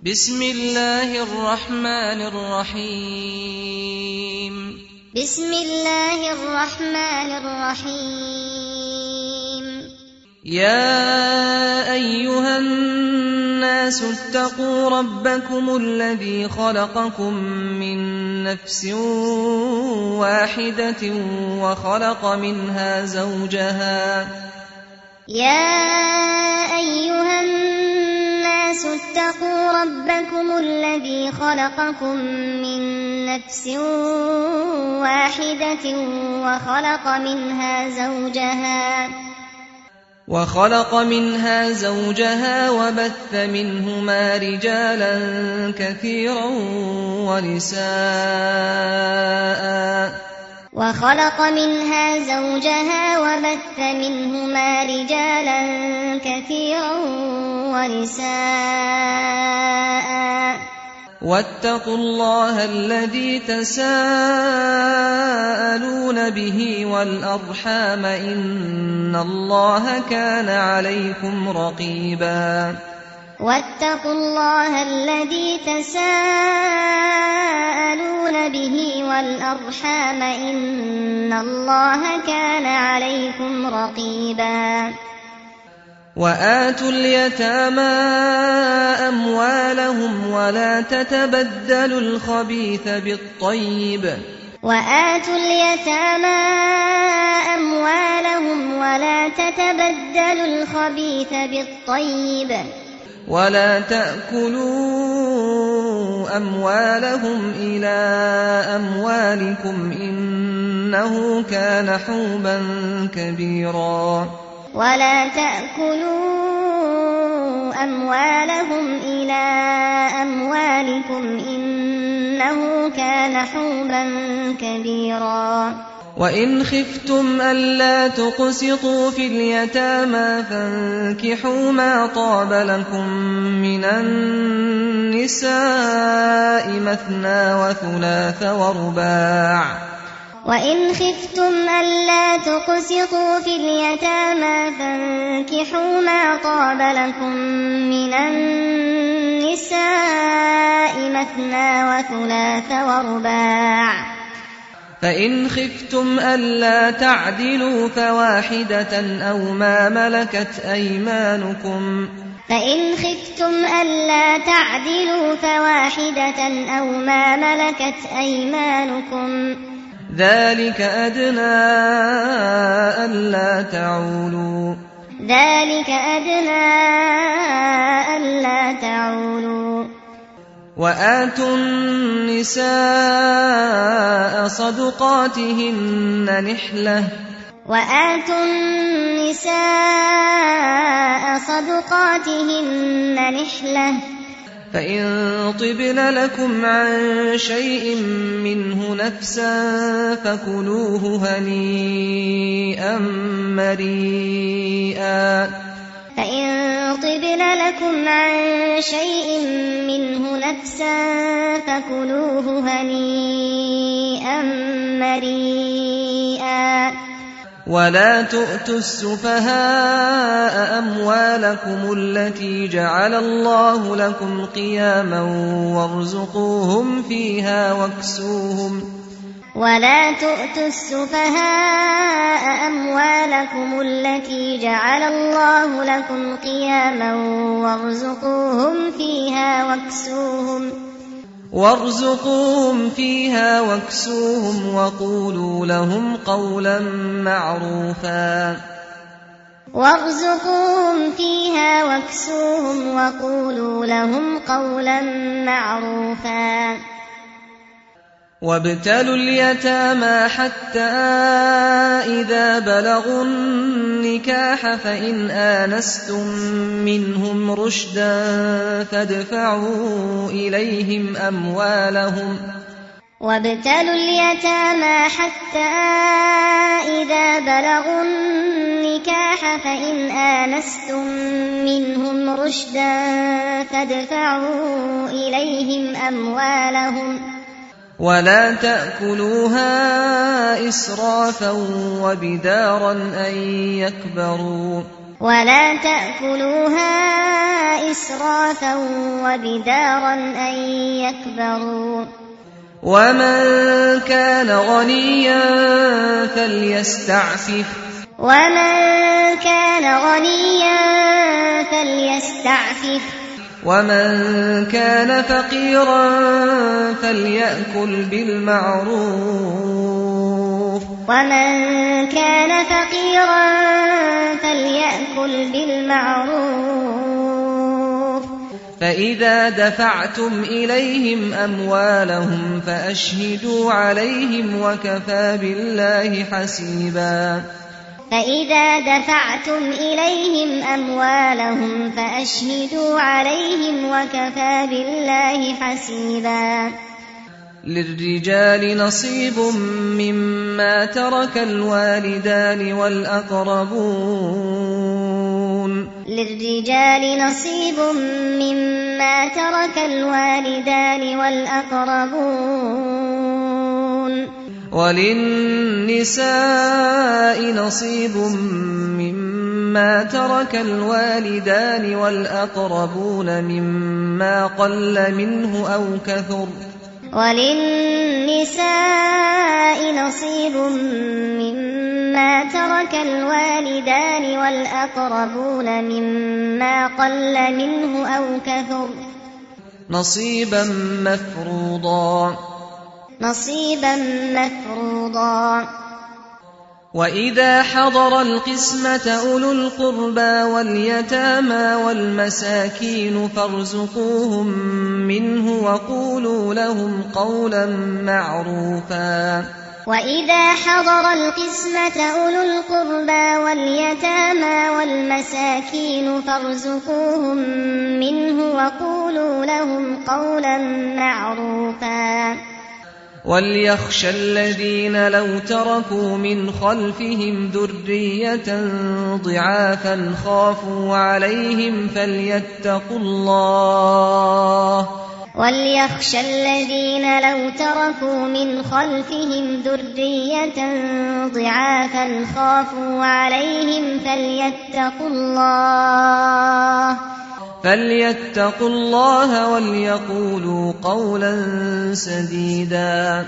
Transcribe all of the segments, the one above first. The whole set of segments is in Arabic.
بسم الله الرحمن الرحيم بسم الله الرحمن الرحيم يا أيها الناس اتقوا ربكم الذي خلقكم من نفس واحدة وخلق منها زوجها يا أيها الناس اتقوا ربكم الذي خلقكم من نفس واحدة وخلق منها زوجها وبث منهما رجالا كثيرا ونساء واتقوا الله الذي تساءلون به والأرحام إن الله كان عليكم رقيبا وآتوا اليتامى أموالهم ولا تتبدلوا الخبيث بالطيب ولا تأكلوا أموالهم إلى أموالكم إنه كان حوبا كبيرا وإن خفتم ألا تقسطوا في اليتامى فانكحوا ما طاب لكم من النساء مثنى وثلاث ورباع فإن خفتم ألا تعدلوا فواحدة أو ما ملكت أيمانكم ذلك أدنى ألا تعولوا وآتوا النساء صدقاتهن نحلة فإن طبن لكم عن شيء منه نفسا فكلوه هنيئا مريئا ولا تؤتوا السفهاء أموالكم التي جعل الله لكم قياما وارزقوهم فيها واكسوهم وقولوا لهم قولا معروفا وابتلوا اليتامى حتى إذا بلغوا النكاح فإن آنستم منهم رشدا فادفعوا إليهم أموالهم ولا تأكلوها إسرافا وبدارا أن يكبروا ولا تأكلوها إسرافا وبدارا أن يكبروا ومن كان غنيا فليستعفف ومن كان فقيرا فليأكل بالمعروف فإذا دفعتم إليهم أموالهم فأشهدوا عليهم وكفى حسيبا. للرجال نصيب مما ترك الوالدان والأقربون وللنساء نصيب مما ترك الوالدان والأقربون مما قل منه أو كثر نصيبا مفروضا. وإذا حضر القسمة أولو القربى واليتامى والمساكين فارزقوهم منه وقولوا لهم قولا معروفا. وليخشى الذين لو تركوا من خلفهم ذرية ضعافا خافوا عليهم فليتقوا الله وليقولوا قولا سديدا.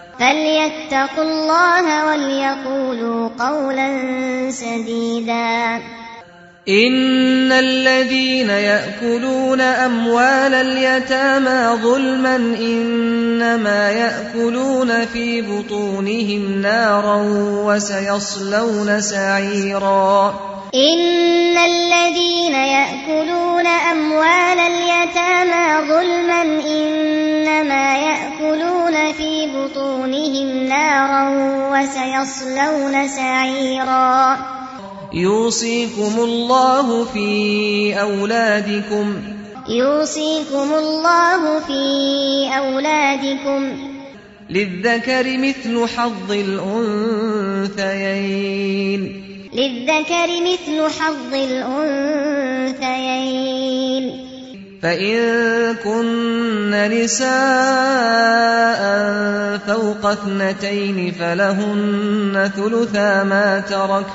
إن الذين يأكلون أموال اليتامى ظلما إنما يأكلون في بطونهم نارا وسيصلون سعيرا. إن الذين يأكلون أموال اليتامى ظلما إنما يأكلون في بطونهم نارا وسيصلون سعيرا. يوصيكم الله في أولادكم للذكر مثل حظ الأنثيين فإن كن نساء فوق 2 فلهن ثلثا ما ترك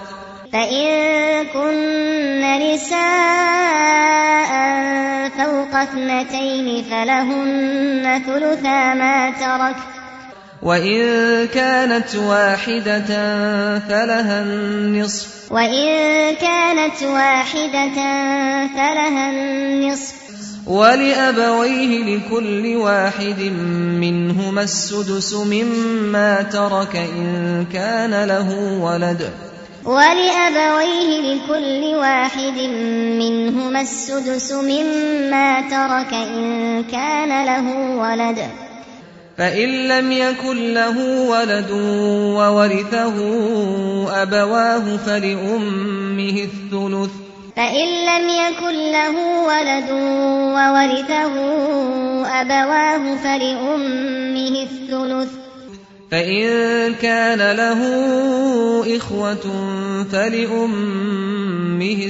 وإن كانت واحدة فلها النصف ولأبويه لكل واحد منهما السدس مما ترك إن كان له ولد فإن لم يكن له ولد وورثه أبواه فلأمه الثلث فإن كان له إخوة فلأمه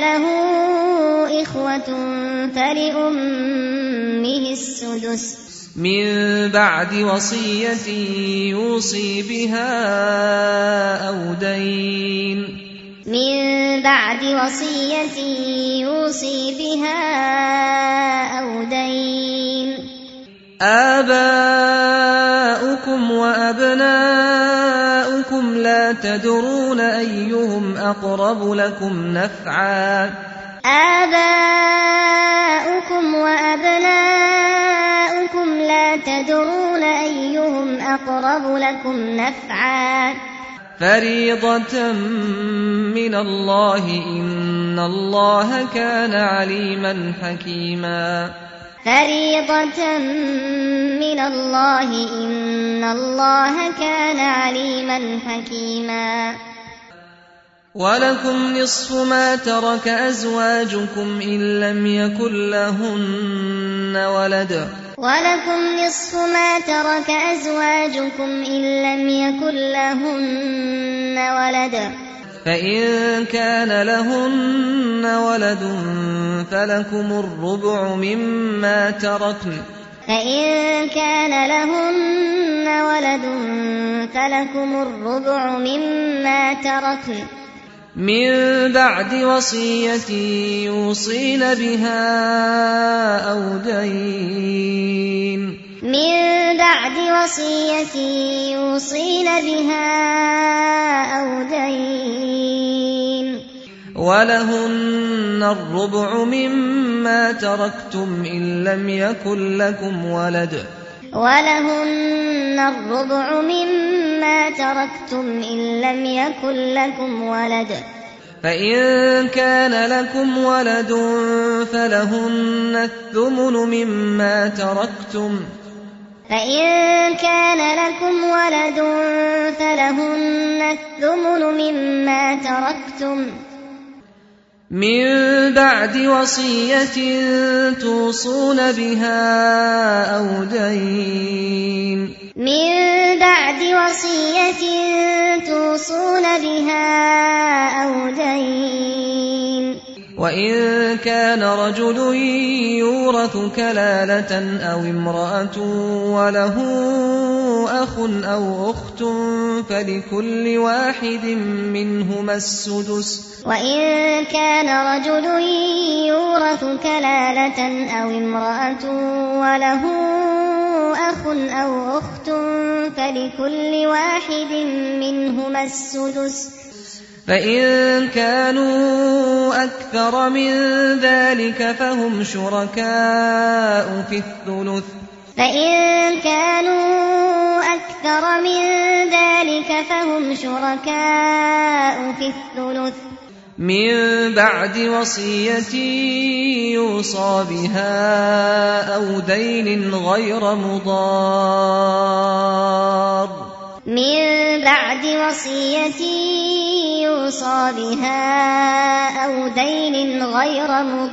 السدس من بعد وصية يوصي بها أو دين من بعد وصية يوصي بها أو دين آباؤكم وأبناؤكم لا تدرون أيهم أقرب لكم نفعا آباؤكم وأبناؤكم لا تدرون أيهم أقرب لكم نفعا فريضة من الله إن الله كان عليما حكيما فريضة من الله إن الله كان عليما حكيما ولكم نصف ما ترك أزواجكم إن لم يكن لهن ولد ولكم نصف ما ترك أزواجكم إن لم يكن لهن ولد فإن كان لهن ولد فلكم الربع مما تركن فإن كان لهن ولد فلكم الربع مما تركن من بعد وصية يوصين بها أو دين من بعد وصية يوصين بها أو دين ولهن الربع مما تركتم إن لم يكن لكم ولد ولهن الربع مما تركتم إن لم يكن لكم ولد فإن كان لكم ولد فلهن الثمن مما تركتم فإن كان لكم ولد فلهن الثمن مما تركتم من بعد وصية توصون بها أو دين من بعد وصية توصون بها أو دين وإن كان رجل يورث كلالة أو امرأة وله أخ أو أخت فلكل واحد منهما السدس وإن كان رجل يورث كلالة أو امرأة وله أخ أو أخت فلكل واحد منهما السدس فإن كانوا أكثر من ذلك فهم شركاء في الثلث فإن كانوا أكثر من ذلك فهم شركاء في الثلث من بعد وصية يوصى بها أو دين غير مضار من بعد وصية يوصى بها أو دين غير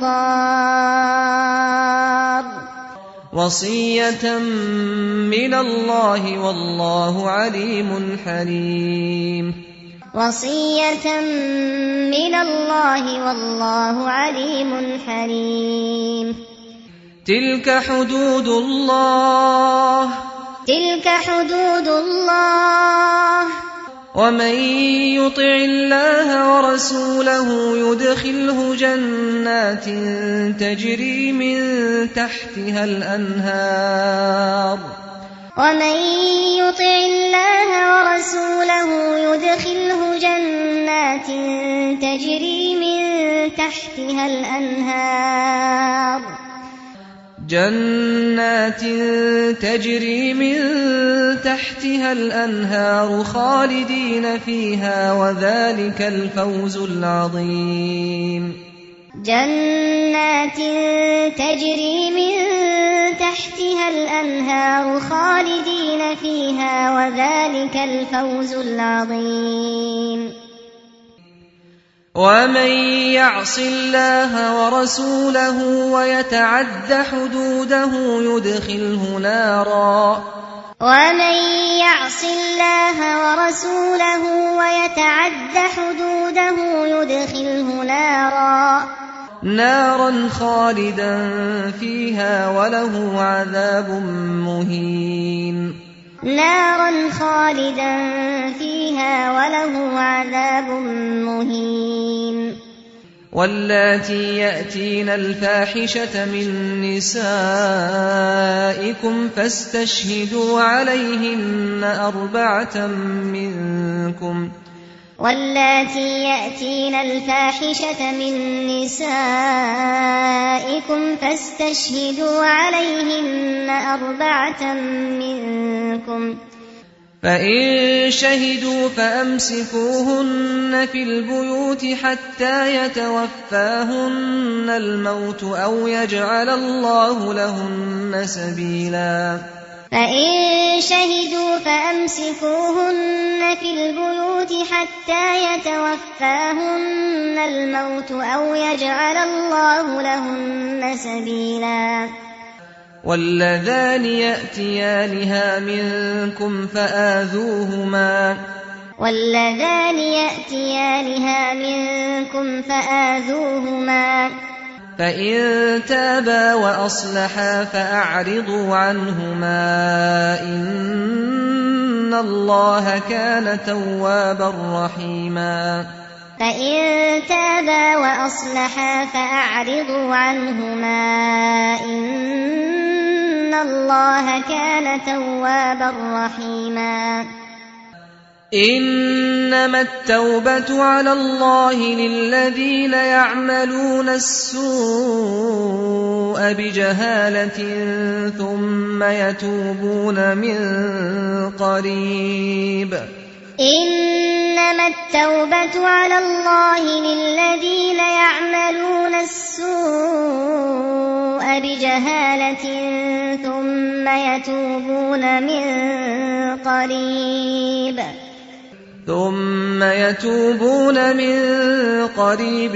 مضار وصية من الله والله عليم حليم وصية من الله والله عليم حليم تلك حدود الله تلك حدود الله ومن يطع الله ورسوله يدخله جنات تجري من تحتها الأنهار ومن يطع الله ورسوله يدخله جنات تجري من تحتها الأنهار جنات تجري من تحتها الأنهار خالدين فيها وذلك الفوز العظيم جنات تجري من تحتها الأنهار خالدين فيها وذلك الفوز العظيم ومن يعص الله ورسوله ويتعد حدوده يدخله نارا ومن يعص الله ورسوله ويتعد حدوده يدخله نارا نارا خالدا فيها وله عذاب مهين نارا خالدا فيها وله عذاب مهين واللاتي يأتين الفاحشة من نسائكم فاستشهدوا عليهن 4 منكم واللاتي يأتين الفاحشة من نسائكم فاستشهدوا عليهن 4 منكم فإن شهدوا فأمسكوهن في البيوت حتى يتوفاهن الموت أو يجعل الله لهن سبيلا فإن شهدوا فأمسكوهن في البيوت حتى يتوفاهن الموت أو يجعل الله لهن سبيلا واللذان يأتيانها منكم فآذوهما فإن تابا وأصلحا فأعرضوا عنهما إن الله كان توابا رحيما فإن تابا وأصلحا فأعرضوا عنهما إن الله كان توابا رحيما إنما التوبة على الله للذين يعملون السوء بجهالة ثم يتوبون من قريب إنما التوبة على الله للذين يعملون السوء بجهالة ثم يتوبون من قريب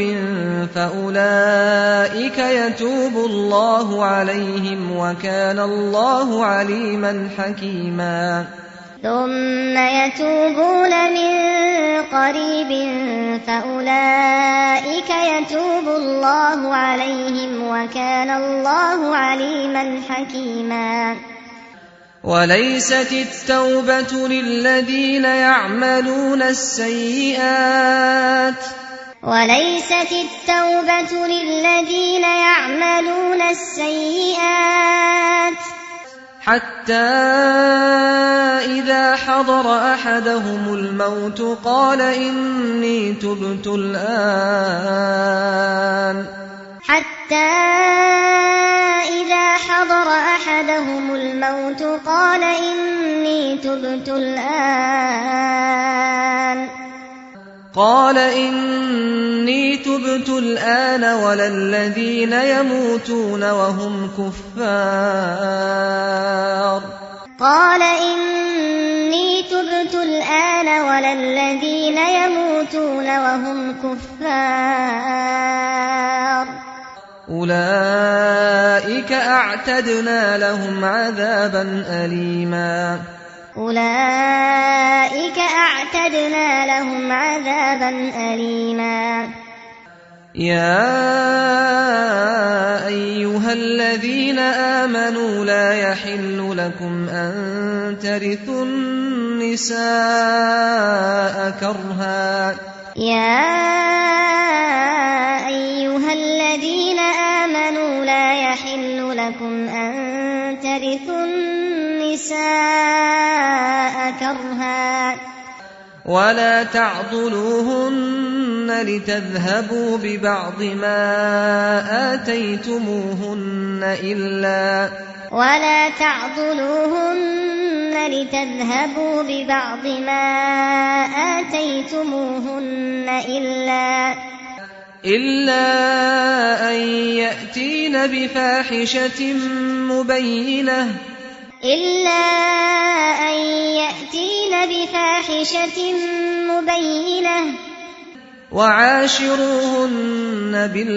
فأولئك يتوب الله عليهم وكان الله عليما حكيما ثم يتوبون من قريب فأولئك يتوب الله عليهم وكان الله عليما حكيما وليست التوبة للذين يعملون السيئات حتى إذا حضر أحدهم الموت قال إني تبت الآن ولا الذين يموتون وهم كفار أولئك أعتدنا لهم عذابا أليما يا أيها الذين آمنوا لا يحل لكم أن ترثوا النساء كرها ولا تعضلوهن لتذهبوا ببعض ما آتيتموهن إلا أن يأتين بفاحشة مبينة وعاشروهن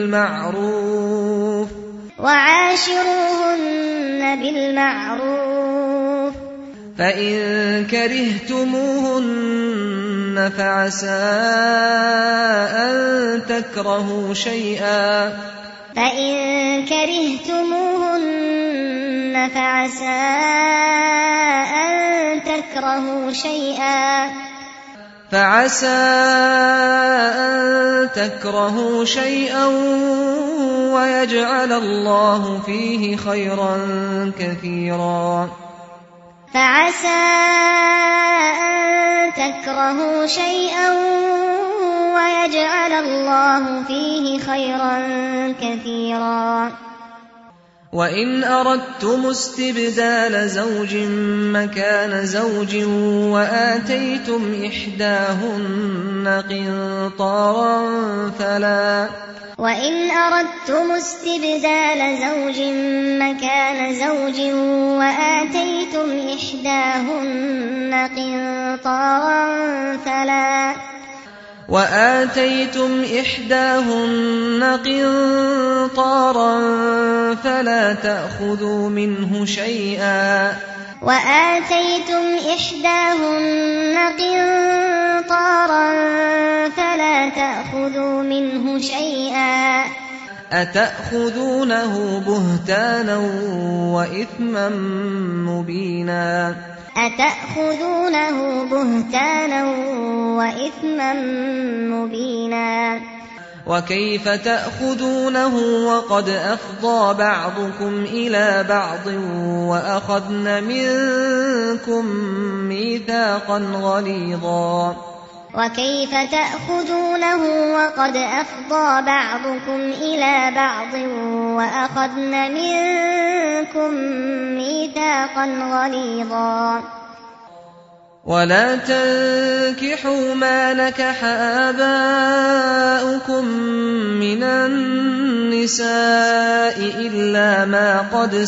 بالمعروف فإن كرهتموهن فعسى أن تكرهوا شيئا فإن كرهتموهن فعسى أن تكرهوا شيئا ويجعل الله فيه خيرا كثيرا. فعسى أن تكرهوا شيئا ويجعل الله فيه خيرا كثيرا. وإن أردتم استبدال زوج مكان زوج وآتيتم إحداهن قنطارا فلا تأخذوا منه شيئا أتأخذونه بهتانا وإثما مبينا. وكيف تأخذونه وقد أفضى بعضكم إلى بعض وأخذن منكم ميثاقا غليظا. ولا تنكحوا ما نكح آباؤكم من النساء إلا ما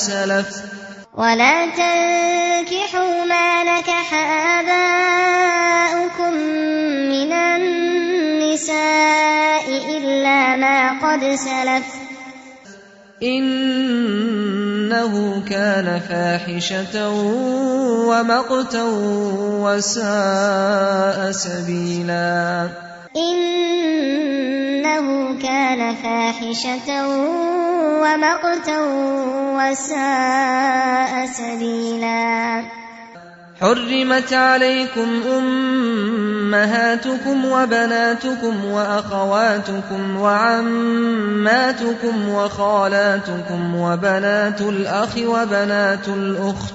قد سلف إنه كان فاحشة ومقتا وساء سبيلا. حرمت عليكم أمهاتكم وبناتكم وأخواتكم وعماتكم وخالاتكم وبنات الأخ وبنات الأخت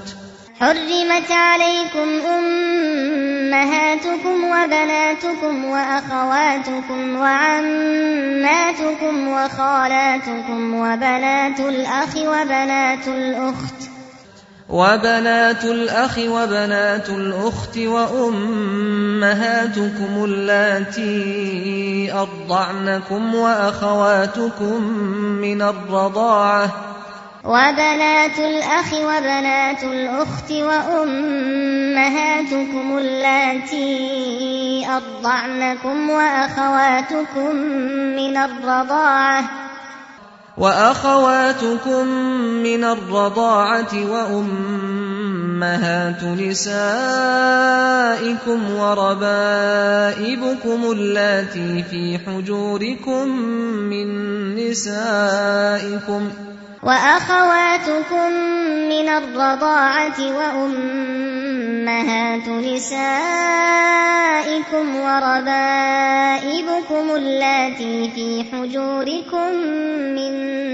وأمهاتكم اللاتي أرضعنكم وأخواتكم من الرضاعة وبنات الأخ وبنات الأخت وأمهاتكم اللاتي أرضعنكم وأخواتكم من الرضاعة وأمهات نسائكم وربائبكم اللاتي في حجوركم من نسائكم وأخواتكم من الرضاعة وأمهات نسائكم وربائبكم اللاتي في حجوركم من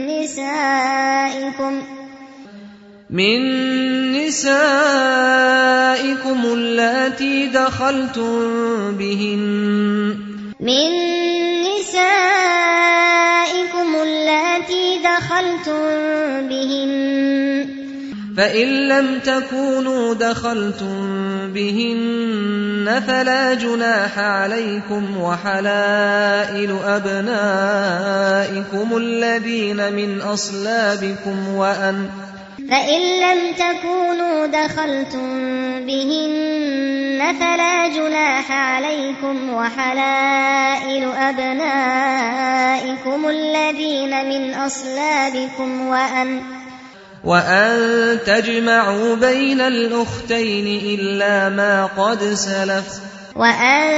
نسائكم اللاتي دخلتم بهن فإن لم تكونوا دخلتم بهن فلا جناح عليكم وحلائل أبنائكم الذين من أصلابكم وأن تجمعوا بين الأختين إلا ما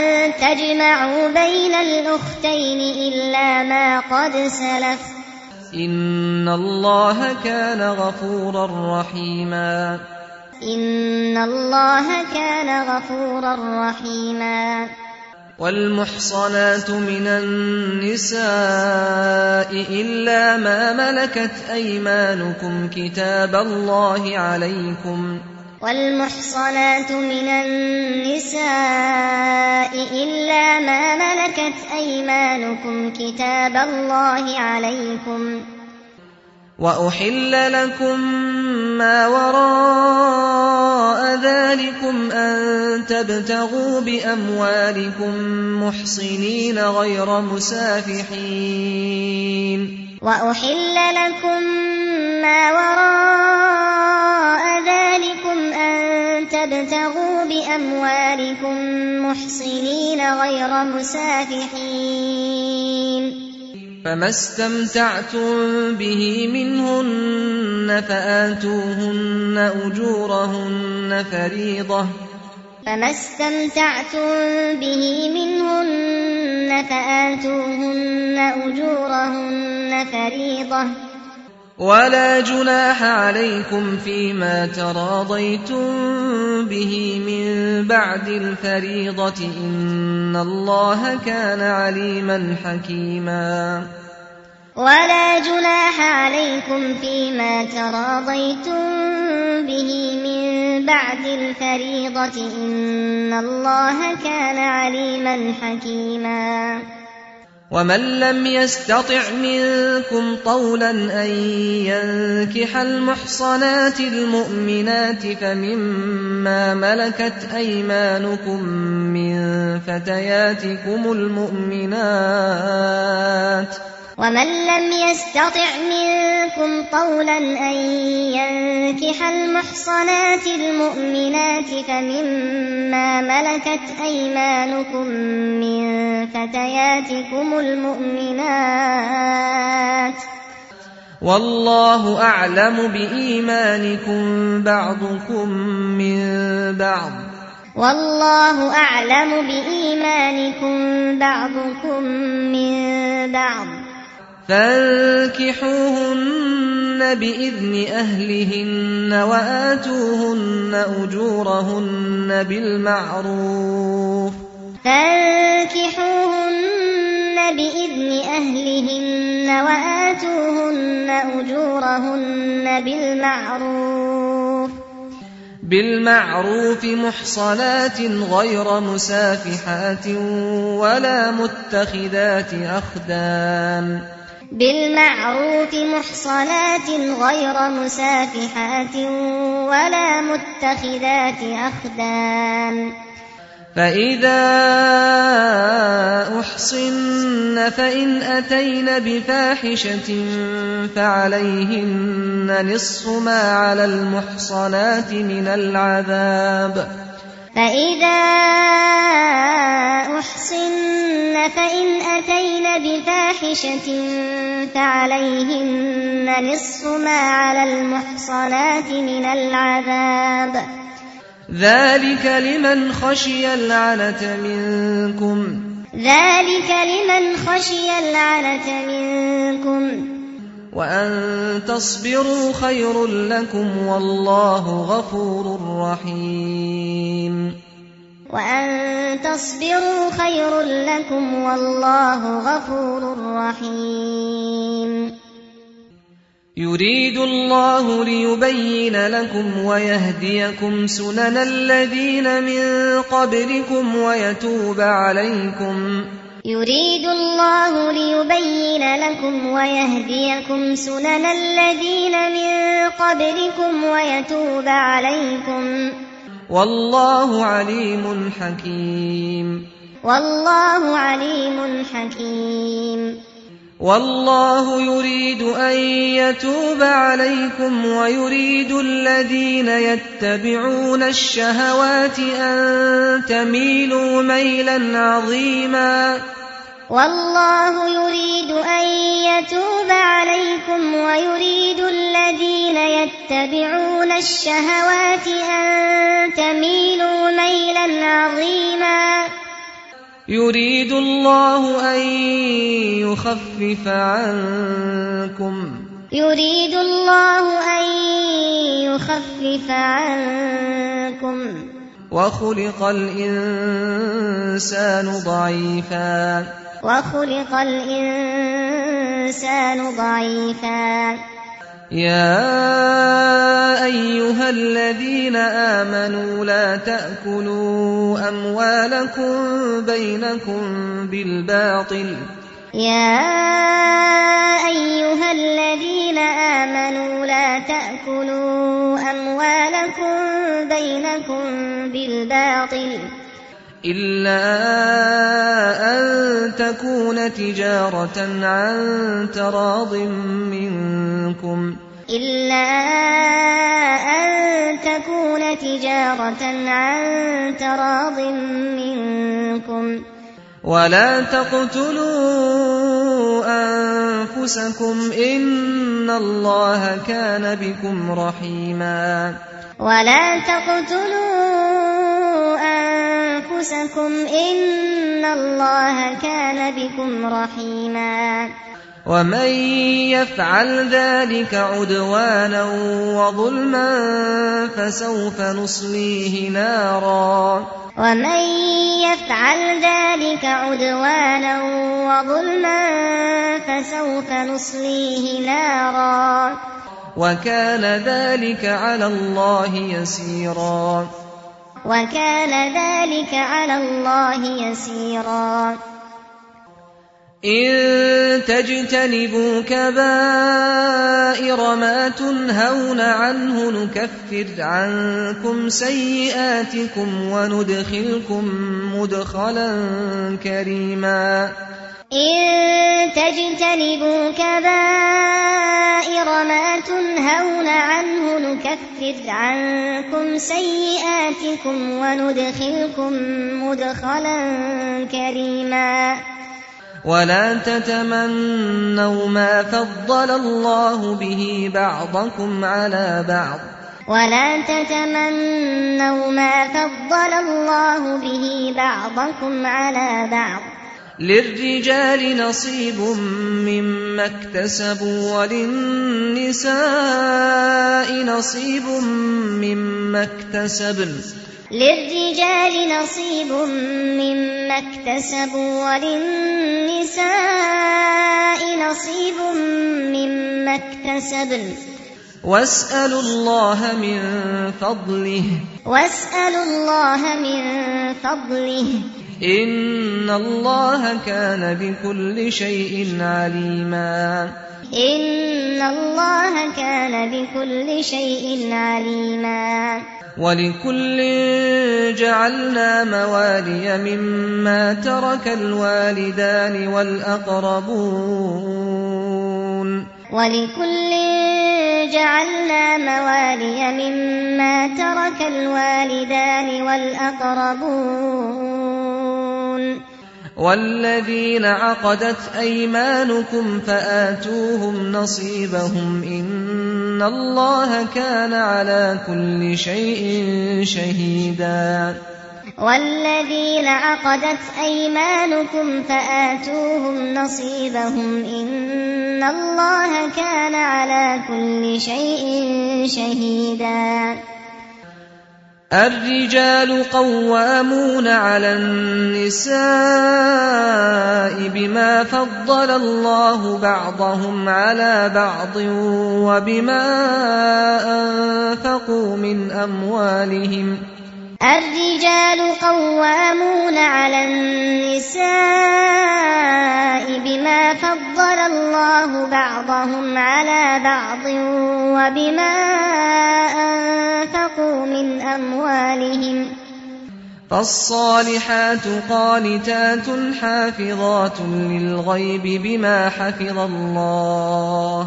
قد سلف إن الله كان غفورا رحيما إن الله كان غفورا رحيما والمحصنات من النساء إلا ما ملكت أيمانكم كتاب الله عليكم والمحصنات من النساء إلا ما ملكت أيمانكم كتاب الله عليكم وأحل لكم ما وراء ذلكم أن تبتغوا بأموالكم محصنين غير مسافحين وأحل لكم ما وراء ذلكم أن تبتغوا بأموالكم محصنين غير مسافحين فما استمتعتم به منهن فآتوهن أجورهن فريضة فما استمتعتم به منهن فآتوهن أجورهن فريضة ولا جناح عليكم فيما تراضيتم به من بعد الفريضة إن الله كان عليما حكيما ولا جناح عليكم فيما تراضيتم به من بعد الفريضة إن الله كان عليما حكيما ومن لم يستطع منكم طولا أن ينكح المحصنات المؤمنات فمما ملكت أيمانكم من فتياتكم المؤمنات ومن لم يستطع منكم طولا أن ينكح المحصنات المؤمنات فمما ملكت أيمانكم من فتياتكم المؤمنات والله أعلم بإيمانكم بعضكم من بعض والله أعلم بإيمانكم بعضكم من بعض فانكحوهن بإذن أهلهن وآتوهن أجورهن بالمعروف فانكحوهن بإذن أهلهن وآتوهن أجورهن بالمعروف محصنات غير مسافحات ولا متخذات أخدان بالمعروف محصنات غير مسافحات ولا متخذات أخدان فإذا أحصن فإن أتين بفاحشة فعليهن نصف ما على المحصنات من العذاب فإذا أحصن فإن أتين بفاحشة فعليهن نصف ما على المحصنات من العذاب ذلك لمن خشي العنة منكم وأن تصبروا خير لكم والله غفور رحيم يريد الله ليبين لكم ويهديكم سنن الذين من قبلكم ويتوب عليكم يريد الله ليبين لكم ويهديكم سنن الذين من قبلكم ويتوب عليكم والله عليم حكيم والله يريد أن يتوب عليكم ويريد الذين يتبعون الشهوات أن تميلوا ميلا عظيما والله يريد أن يتوب عليكم ويريد الذين يتبعون الشهوات أن تميلوا ميلا عظيما يريد الله أن يخفف عنكم وخلق الإنسان ضعيفا يا أيها الذين آمنوا لا تأكلوا أموالكم بينكم بالباطل إلا أن تكون تجارة عن تراض منكم ولا تقتلوا أنفسكم إن الله كان بكم رحيما ومن يفعل ذلك عدوانا وظلما فسوف نصليه نارا وكان ذلك على الله يسيرا إن تجتنبوا كبائر ما تنهون عنه نكفر عنكم سيئاتكم وندخلكم مدخلا كريما ولا تتمنوا ما فضل الله به بعضكم على بعض للرجال نصيب مما اكتسبوا وللنساء نصيب مما اكتسبن واسألوا الله من فضله إن الله كان بكل شيء عليما ولكل جعلنا موالي مما ترك الوالدان والأقربون والذين عقدت أيمانكم فآتوهم نصيبهم إن الله كان على كل شيء شهيدا الرجال قوامون على النساء بما فضل الله بعضهم على بعض وبما أنفقوا من أموالهم فالصالحات قانتات حافظات للغيب بما حفظ الله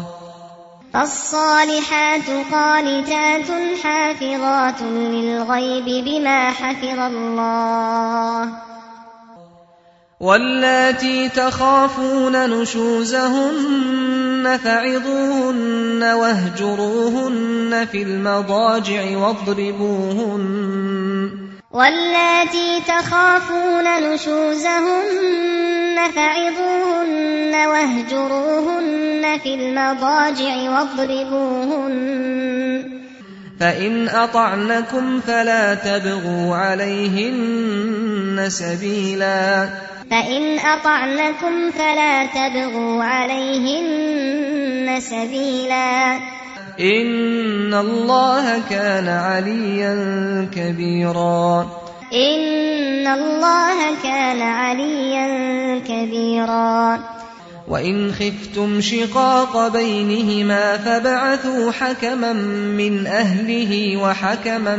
واللاتي تخافون نشوزهن فعظوهن واهجروهن في المضاجع واضربوهن واللاتي تخافون نشوزهن فعظوهن واهجروهن في المضاجع واضربوهن فإن أطعنكم فلا تبغوا عليهن سبيلا إن الله كان عليا كبيرا وإن خفتم شقاق بينهما فابعثوا حكما من أهله وحكما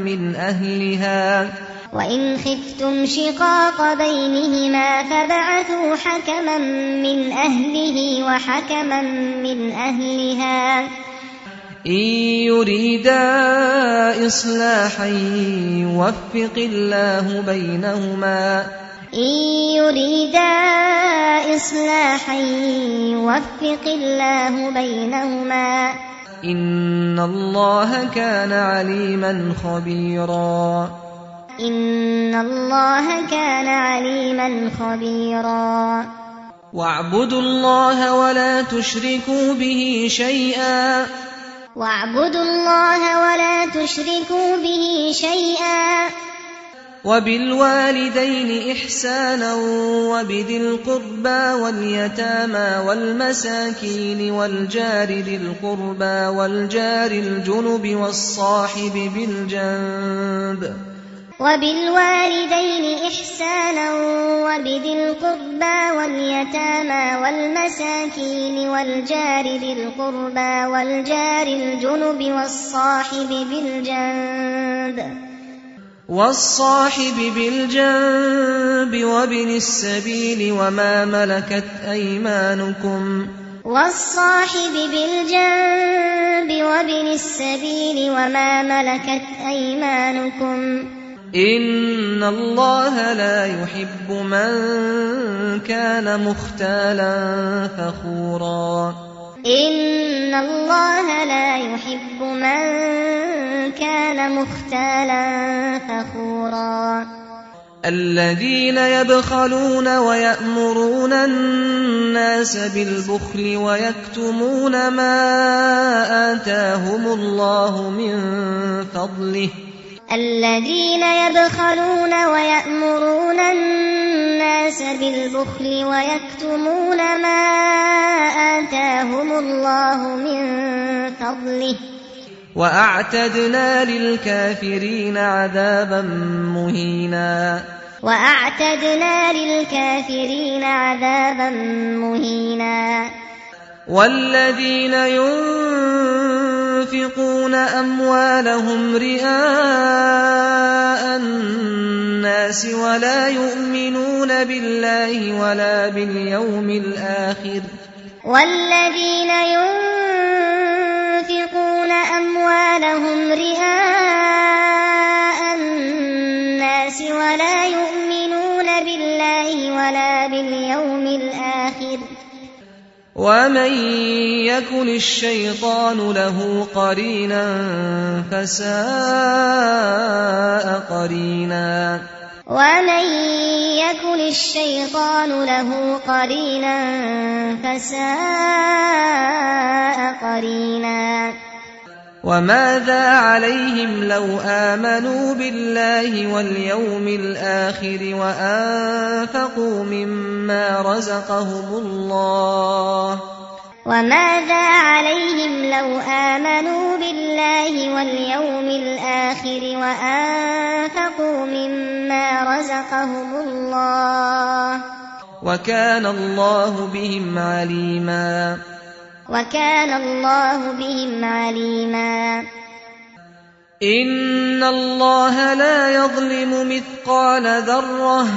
من أهلها إن يريدا إصلاحا يوفق الله بينهما إن الله كان عليما خبيرا واعبدوا الله ولا تشركوا به شيئا وبالوالدين إحسانا وبذي القربى واليتامى والمساكين والجار ذي القربى والجار الجنب والصاحب بالجنب وابن السبيل وما ملكت أيمانكم إن الله لا يحب من كان مختالا فخورا الذين يبخلون ويأمرون الناس بالبخل ويكتمون ما آتاهم الله من فضله وأعتدنا للكافرين عذابا مهينا والذين ينفقون أموالهم رئاء الناس ولا يؤمنون بالله ولا باليوم الآخر ومن يكن الشيطان له قرينا فساء قرينا وماذا عليهم لو آمنوا بالله واليوم الآخر وأنفقوا مما رزقهم الله وكان الله بهم عليما إن الله لا يظلم مثقال ذرة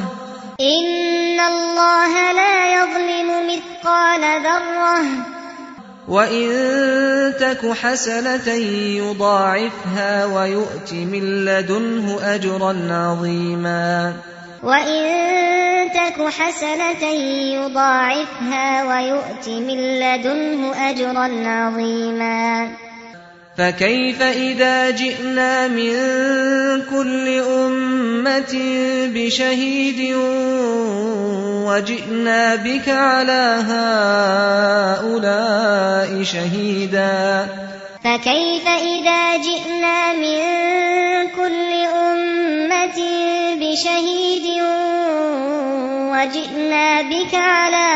وإن تك حسنة يضاعفها ويؤت من لدنه أجرا عظيما فكيف إذا جئنا من كل أمة بشهيد وجئنا بك على هؤلاء شهيدا فكيف إذا جئنا من كل أمة بشهيد وجئنا بك على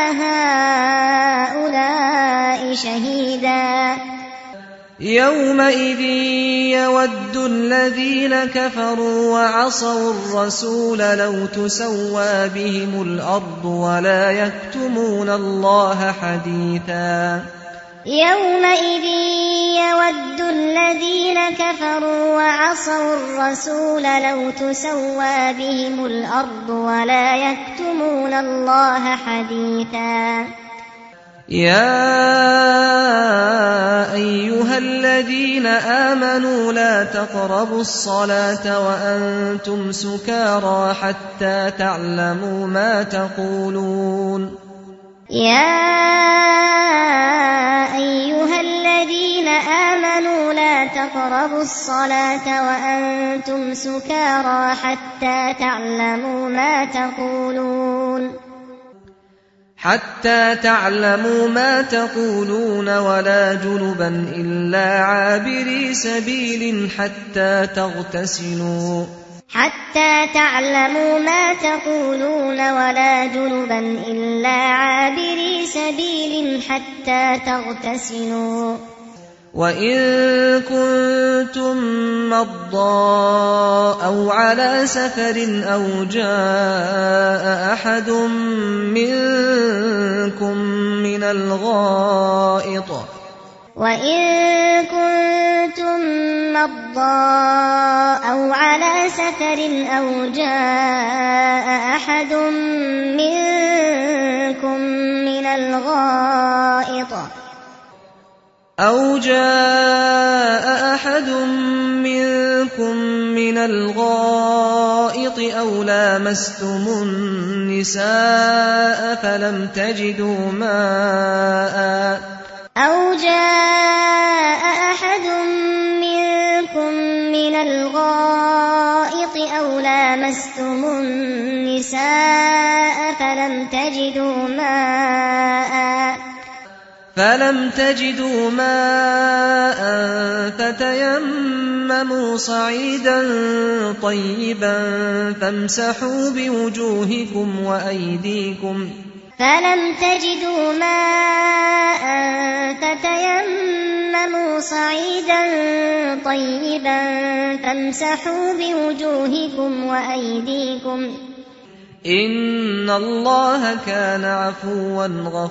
هؤلاء شهيدا يومئذ يود الذين كفروا وعصوا الرسول لو تسوى بهم الأرض ولا يكتمون الله حديثا يومئذ يود الذين كفروا وعصوا الرسول لو تسوى بهم الأرض ولا يكتمون الله حديثا يا أيها الذين آمنوا لا تقربوا الصلاة وأنتم سكارى حتى تعلموا ما تقولون يا أيها الذين آمنوا لا تقربوا الصلاة وأنتم سكارى حتى تعلموا ما تقولون ولا جنبا إلا عابري سبيل حتى تغتسلوا وإن كنتم مرضى أو على سفر أو جاء أحد منكم من الغائط أو لامستم النساء فلم تجدوا ماء فتيمموا صعيدا طيبا فامسحوا بوجوهكم وأيديكم إن الله كان عفوا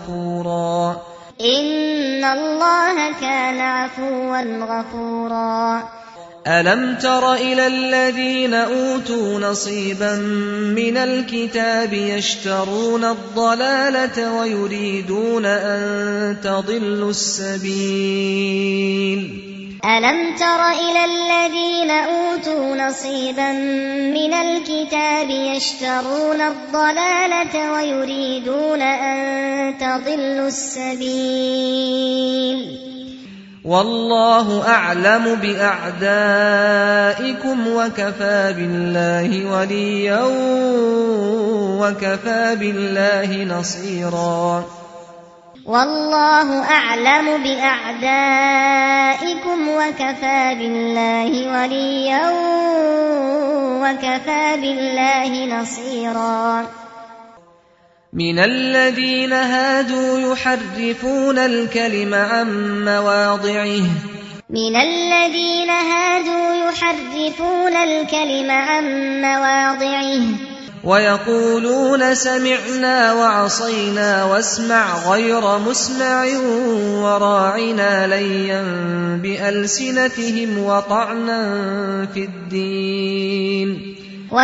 غفورا ألم تر إلى الذين أوتوا نصيبا من الكتاب يشترون الضلالة ويريدون أن تضلوا السبيل ألم تر إلى الذين أوتوا نصيبا من الكتاب يشترون الضلالة ويريدون أن تضلوا السبيل والله أعلم بأعدائكم وكفى بالله وليا وكفى بالله نصيرا والله أعلم بأعدائكم وكفى بالله وليا وكفى بالله نصيرا من الذين هادوا يحرفون الكلم عن مواضعه ويقولون سمعنا وعصينا واسمع غير مسمع وراعنا ليا بألسنتهم وطعنا في الدين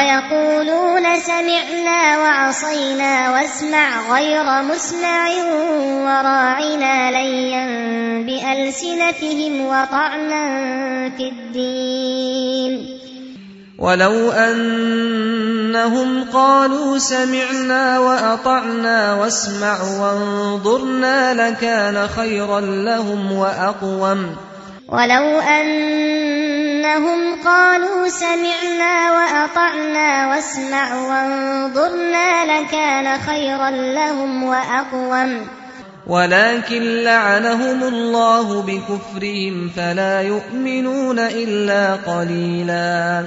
ولو أنهم قالوا سمعنا وأطعنا واسمع وانظرنا لكان خيرا لهم وأقوم ولو أنهم قالوا سمعنا وأطعنا واسمع وانظرنا لكان خيرا لهم وأقوم ولكن لعنهم الله بكفرهم فلا يؤمنون إلا قليلا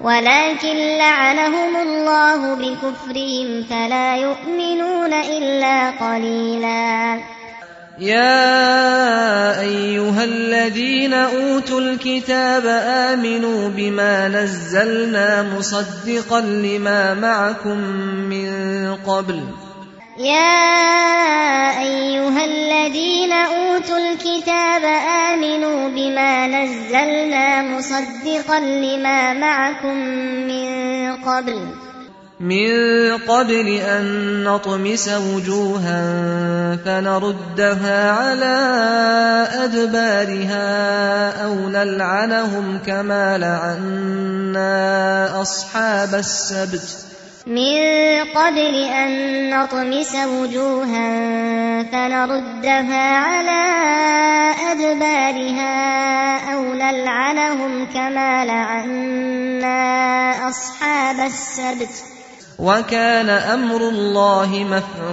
يا أيها الذين أوتوا الكتاب آمنوا بما نزلنا مصدقا لما معكم من قبل أن نطمس وجوها فنردها على أدبارها أو نلعنهم كما لعنا أصحاب السبت وكان أمر الله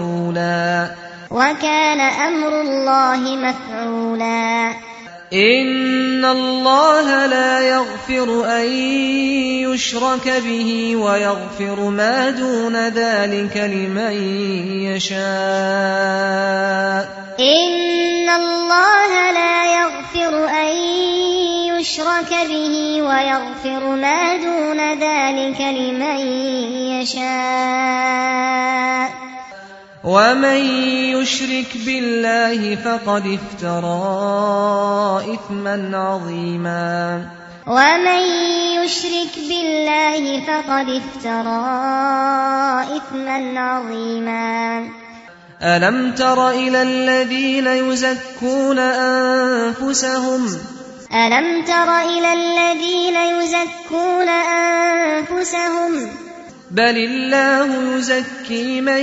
مفعولا إن الله لا يغفر أن يشرك به ويغفر ما دون ذلك لمن يشاء ومن يشرك بالله فقد افترى إثما عظيما ألم تر إلى الذين يزكون أنفسهم بل الله يزكي من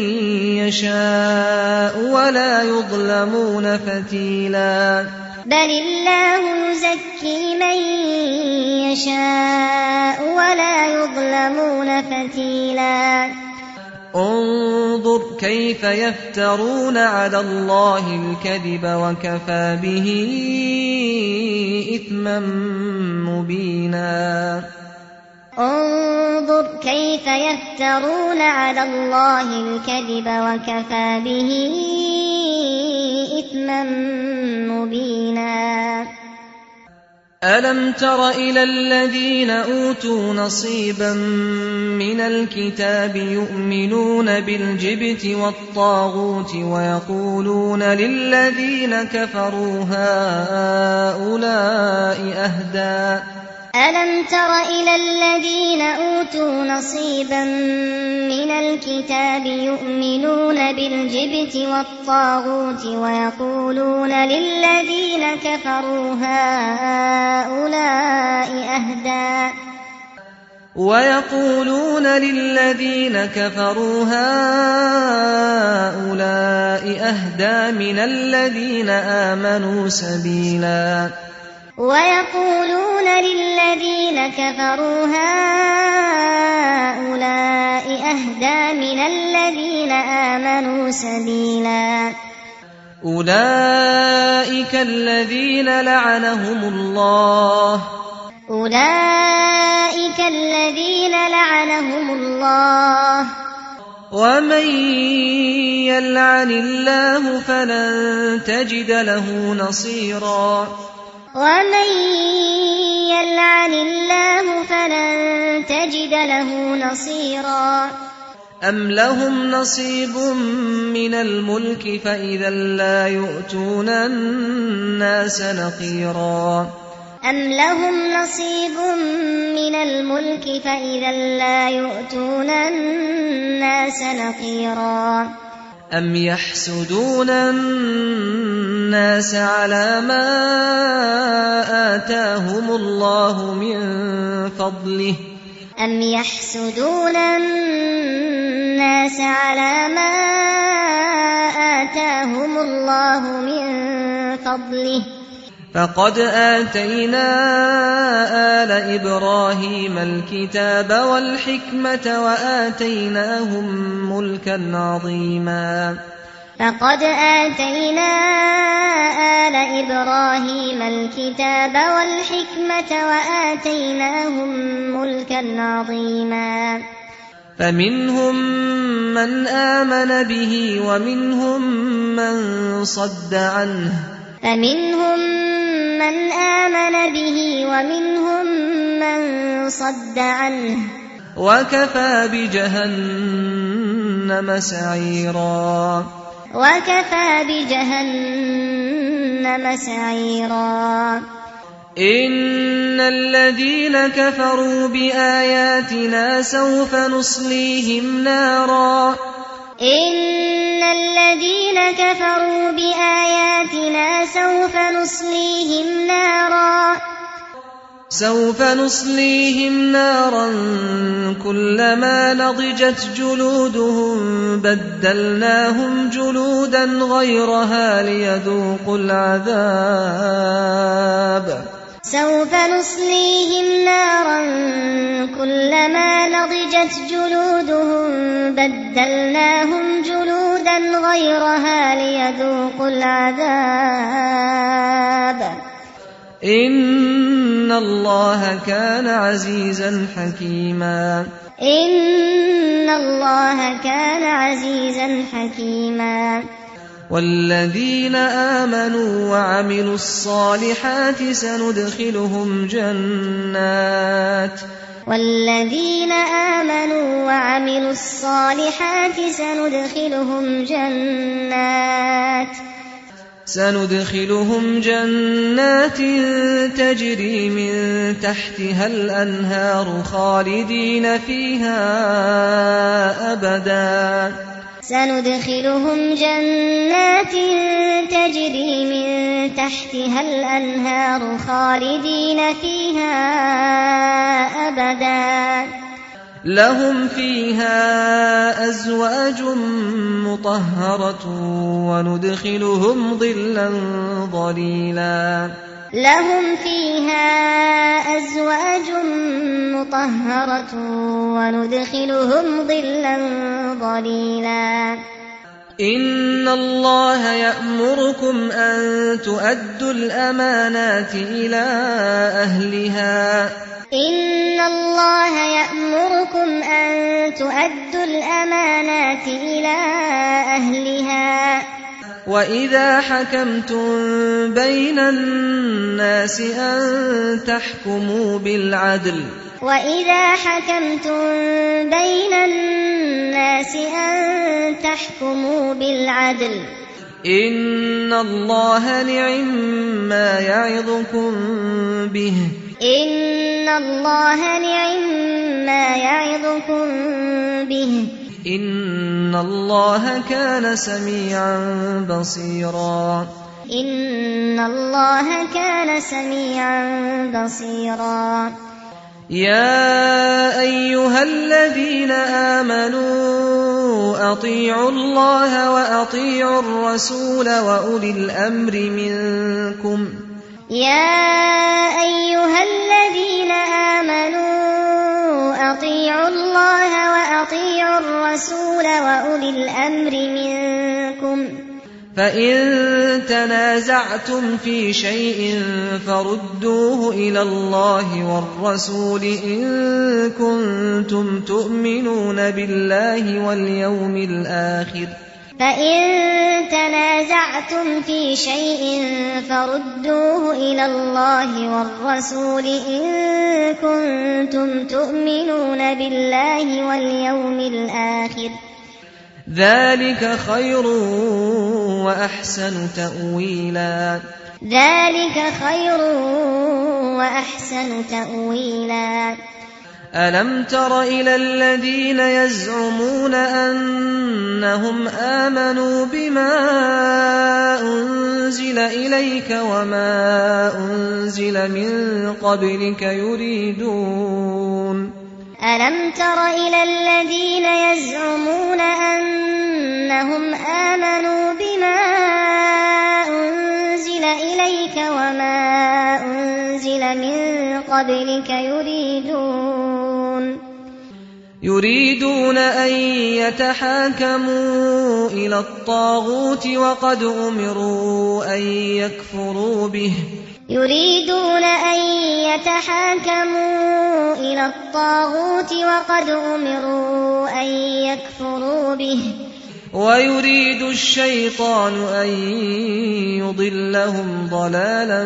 يشاء ولا يظلمون فتيلا انظر كيف يفترون على الله الكذب وكفى به إثما مبينا ألم تر إلى الذين أوتوا نصيبا من الكتاب يؤمنون بالجبت والطاغوت ويقولون للذين كفروا هؤلاء أهدى ويقولون للذين كفروا هؤلاء أهدى من الذين آمنوا سبيلا أولئك الذين لعنهم الله ومن يلعن الله فلن تجد له نصيرا أم لهم نصيب من الملك فإذا لا يؤتون الناس نقيرا أم يحسدون الناس على ما آتاهم الله من فضله فقد آتينا آل إبراهيم الكتاب والحكمة وآتيناهم ملكا عظيما فقد آتينا آل إبراهيم الكتاب والحكمة وآتيناهم ملكا عظيما فمنهم من آمن به ومنهم من صد عنه فمنهم من آمن به ومنهم من صد عنه وكفى بجهنم سعيرا إن الذين كفروا بآياتنا سوف نصليهم نارا سوف نصليهم نارا كلما نضجت جلودهم بدلناهم جلودا غيرها ليذوقوا العذاب سوف نصليهم نارا كلما نضجت جلودهم بدلناهم جلودا غيرها ليذوقوا العذاب إن الله كان عزيزا حكيما والذين آمنوا وعملوا الصالحات سندخلهم جنات تجري من تحتها الأنهار خالدين فيها أبدا سندخلهم جنات تجري من تحتها الأنهار خالدين فيها أبدا لهم فيها أزواج مطهرة وندخلهم ظلا ظليلا إن الله يأمركم أن تؤدوا الأمانات إلى أهلها وإذا حكمتم بين الناس أن تحكموا بالعدل إن الله نعما يعظكم به إن الله كان سميعا بصيرا يا أيها الذين آمنوا أطيعوا الله وأطيعوا الرسول وأولي الأمر منكم فإن تنازعتم في شيء فردوه إلى الله والرسول إن كنتم تؤمنون بالله واليوم الآخر ذلك خير وأحسن تأويلا ألم تر إلى الذين يزعمون أنهم آمنوا بما أنزل إليك وما أنزل من قبلك ألم تر إلى الذين يزعمون أنهم آمنوا بما أنزل إليك وما أنزل من قبلك يريدون أن يتحاكموا إلى الطاغوت وقد أمروا أن يكفروا به ويريد الشيطان أن يضلهم ضلالا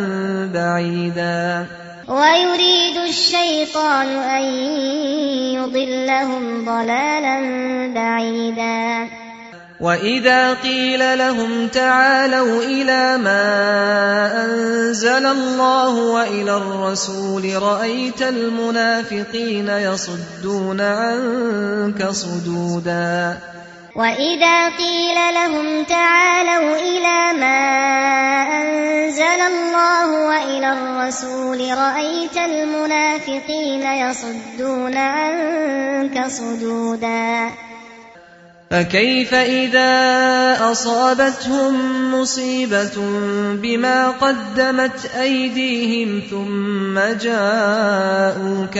بعيدا وإذا قيل لهم تعالوا إلى ما أنزل الله وإلى الرسول رأيت المنافقين يصدون عنك صدودا وإذا قيل لهم تعالوا إلى ما أنزل الله وإلى الرسول رأيت المنافقين يصدون عنك صدودا فكيف إذا أصابتهم مصيبة بما قدمت أيديهم ثم جاءوك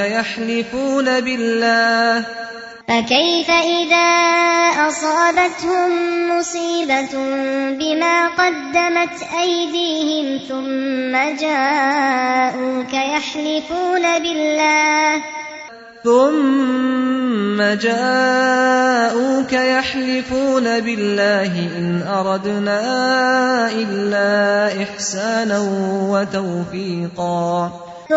يحلفون بالله إن أردنا إلا إحسانا وتوفيقا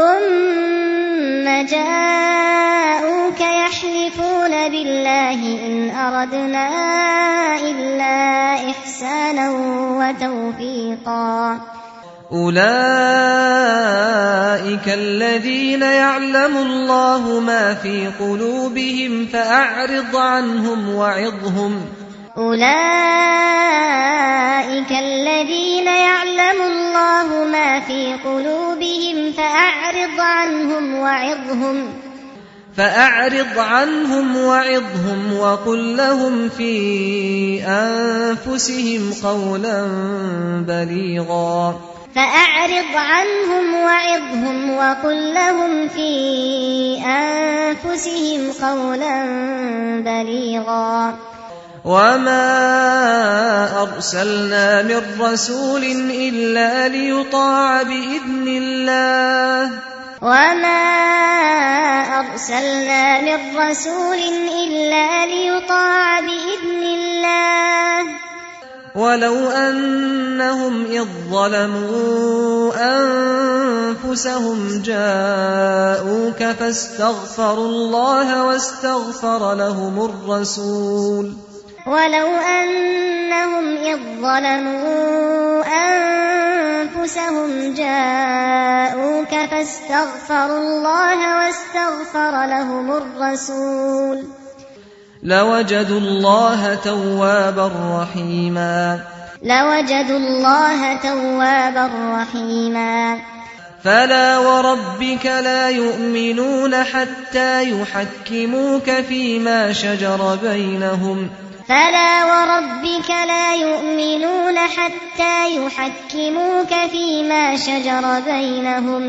أولئك الذين يعلم الله ما في قلوبهم فأعرض عنهم وعظهم وقل لهم في أنفسهم قولا بليغا وما أرسلنا من رسول إلا ليطاع بإذن الله ولو أنهم إذ ظلموا أنفسهم جاءوك فاستغفروا الله واستغفر لهم الرسول لوجدوا الله توابا رحيما فلا وربك لا يؤمنون حتى يحكموك فيما شجر بينهم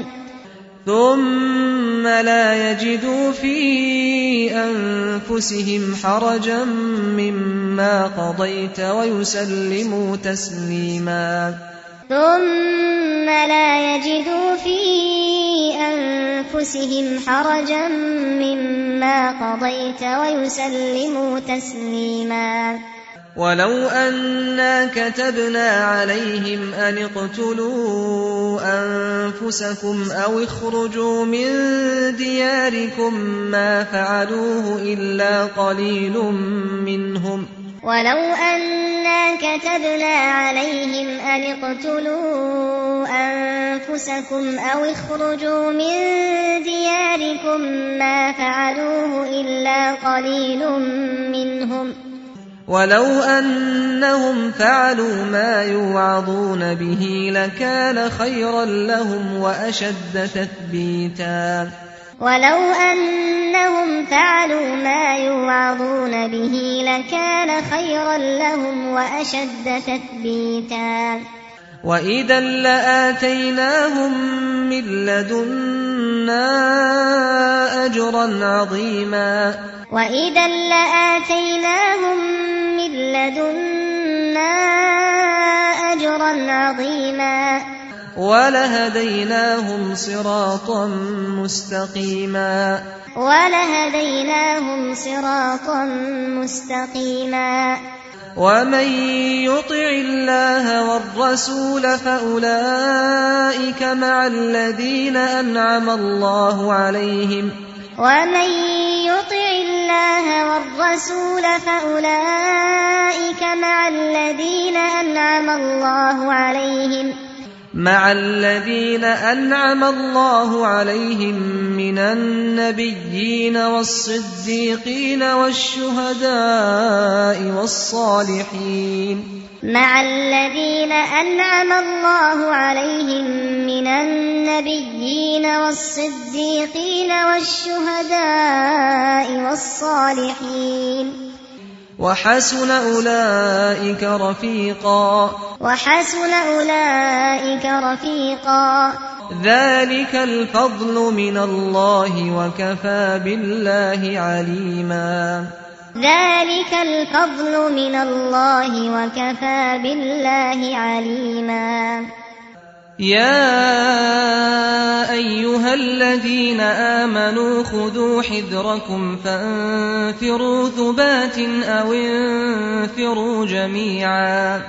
ثم لا يجدوا في أنفسهم حرجا مما قضيت ويسلموا تسليما ولو أنا كتبنا عليهم أن اقتلوا أنفسكم أو اخرجوا من دياركم ما فعلوه إلا قليل منهم ولو أنهم فعلوا ما يوعظون به لكان خيرا لهم وأشد تثبيتا وإذا لآتيناهم من لدنا أجرا عظيما وإذا لآتيناهم من لدنا أجرا عظيما ولهديناهم صراطا مستقيما ومن يطع الله والرسول فأولئك مع الذين أنعم الله عليهم من النبيين والصديقين والشهداء والصالحين وحسن أولئك رفيقا ذلك الفضل من الله وكفى بالله عليما يا أيها الذين آمنوا خذوا حذركم فانفروا ثبات أو انفروا جميعا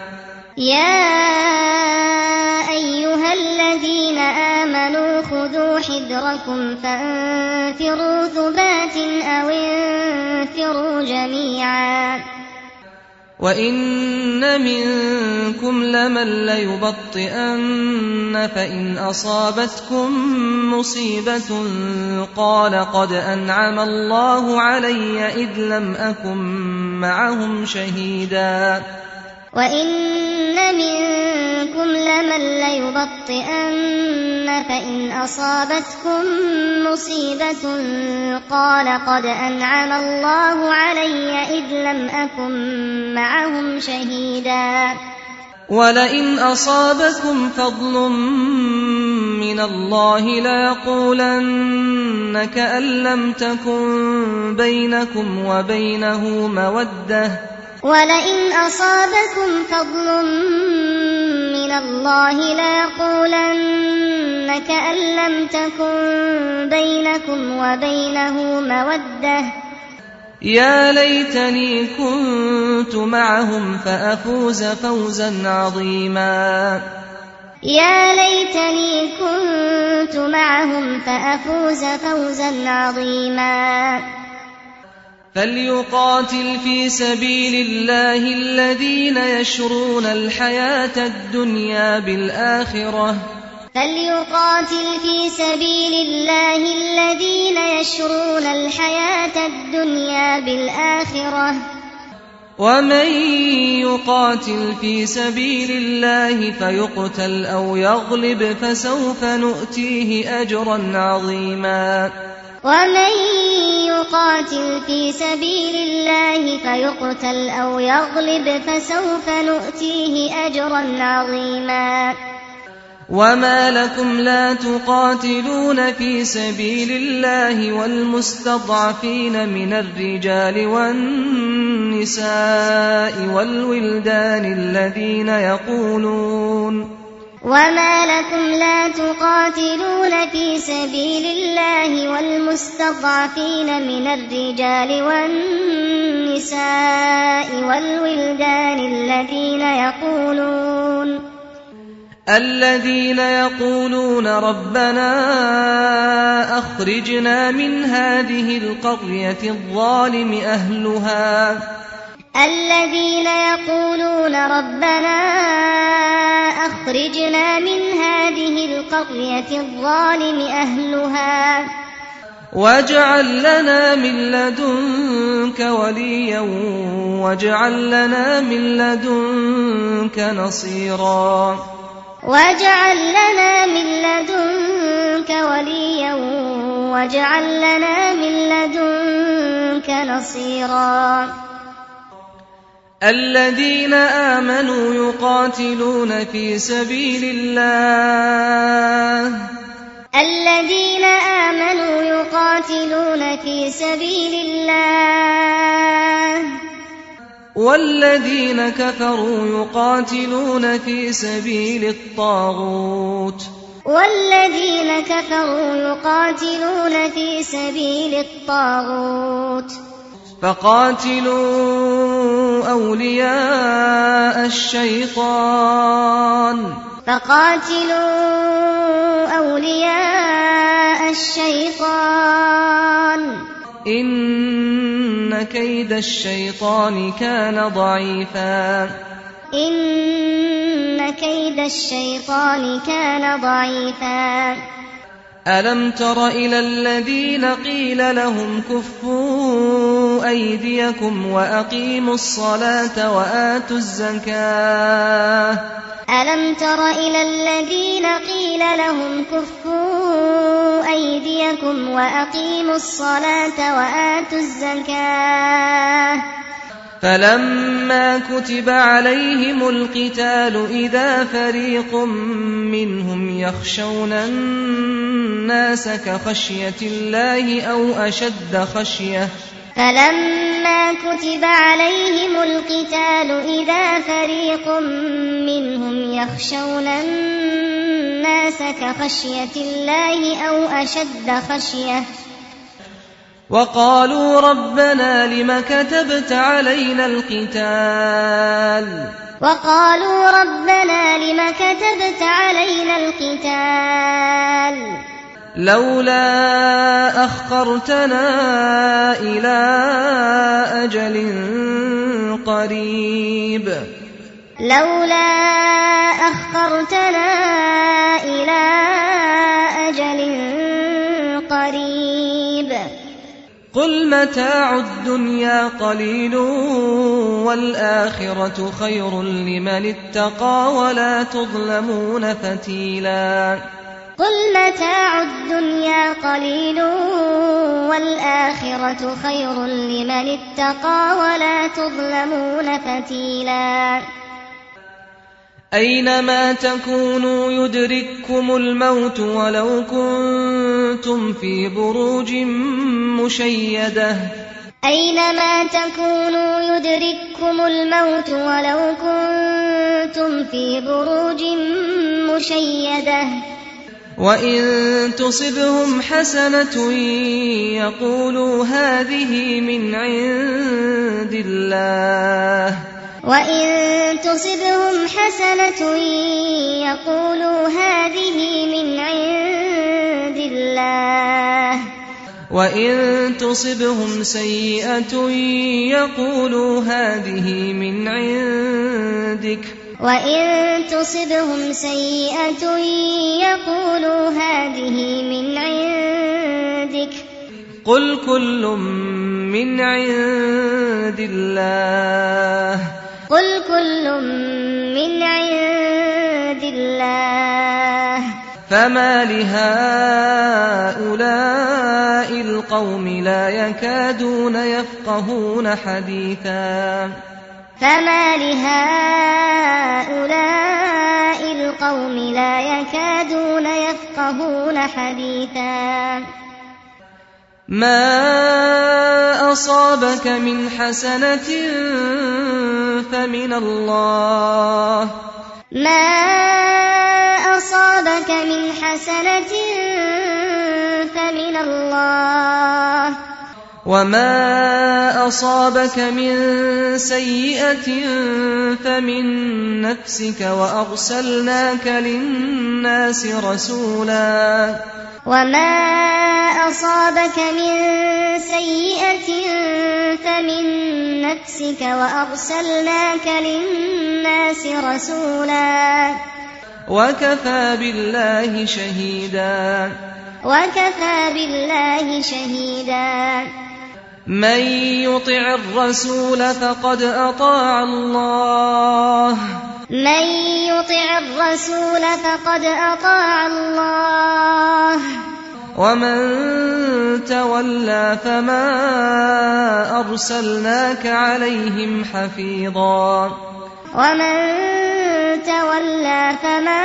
وإن منكم لمن ليبطئن فإن أصابتكم مصيبة قال قد أنعم الله علي إذ لم أكن معهم شهيدا ولئن أصابكم فضل من الله ليقولن كأن لم تكن بينكم وبينه مودة يا ليتني كنت معهم فأفوز فوزا عظيما فليقاتل في سبيل الله الذين يشرون الحياة الدنيا بالآخرة ومن يقاتل في سبيل الله فيقتل أو يغلب فسوف نؤتيه أجرا عظيما وما لكم لا تقاتلون في سبيل الله والمستضعفين من الرجال والنساء والولدان الذين يقولون ربنا أخرجنا من هذه القرية الظالم أهلها واجعل لنا من لدنك وليا واجعل لنا من لدنك نصيرا الذين آمنوا يقاتلون في سبيل الله الذين آمنوا يقاتلون في سبيل الله والذين كفروا يقاتلون في سبيل الطاغوت والذين كفروا يقاتلون في سبيل الطاغوت فقاتلوا أولياء الشيطان إن كيد الشيطان كان ضعيفا ألم تر إلى الذين قيل لهم كفوا أيديكم وأقيموا الصلاة وآتوا الزكاة ألم تر إلى الذين قيل لهم كفوا أيديكم وأقيموا الصلاة وآتوا الزكاة فلما كتب عليهم القتال إذا فريق منهم يخشون الناس كخشية الله أو أشد خشية فلما كتب عليهم القتال إذا فريق منهم يخشون الناس كخشية الله أو أشد خشية وقالوا ربنا لم كتبت علينا القتال لولا أخرتنا إلى أجل قريب قل متاع الدنيا قليل والآخرة خير لمن اتقى ولا تظلمون فتيلا قل متاع الدنيا قليل والآخرة خير لمن اتقى ولا تظلمون فتيلا أينما تكونوا يدرككم الموت ولو كنتم في بروج مشيدة أينما تكونوا يدرككم الموت ولو كنتم في بروج مشيدة وإن تصبهم حسنة يقولوا هذه من عند الله وإن تصبهم حسنة يقولوا هذه من عند الله وإن تصبهم سيئة يقولوا هذه من عندك وإن تصبهم سيئة يقولوا هذه من عندك قل كل من عند الله فما لهؤلاء القوم لا يكادون يفقهون حديثا ما أصابك من حسنة فمن الله وما أصابك من سيئة فمن نفسك وأرسلناك للناس رسولا وكفى بالله شهيدا من يطع الرسول فقد أطاع الله ومن تولى فما أرسلناك عليهم حفيظا ومن تولى فما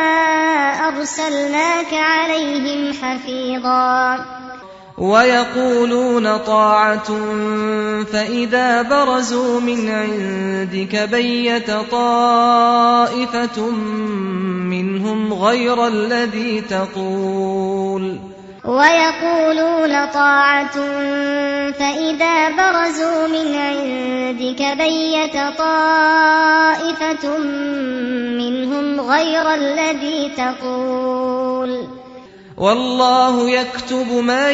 أرسلناك عليهم حفيظا ويقولون طاعة فإذا برزوا من عندك بيت طائفة منهم غير الذي تقول ويقولون طاعة فإذا برزوا من عندك بيت طائفة منهم غير الذي تقول والله يكتب ما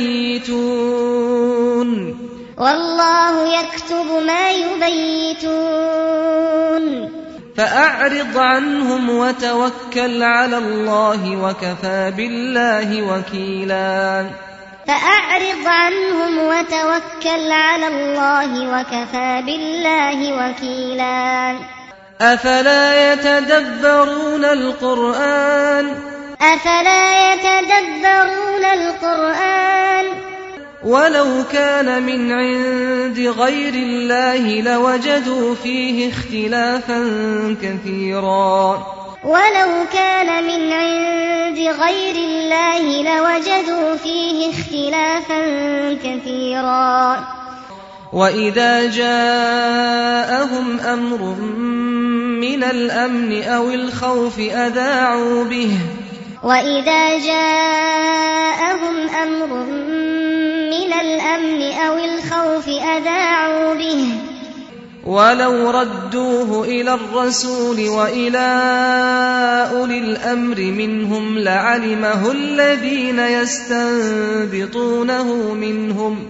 يبيتون والله يكتب ما يبيتون فأعرض عنهم وتوكل على الله وكفى بالله وكيلا فأعرض عنهم وتوكل على الله وكفى بالله وكيلا أفلا يتدبرون القرآن ولو كان من عند غير الله لوجدوا فيه اختلافا كثيرا وإذا جاءهم أمر من الأمن أو الخوف أذاعوا به ولو ردوه إلى الرسول وإلى أولي الأمر منهم لعلمه الذين يستنبطونه منهم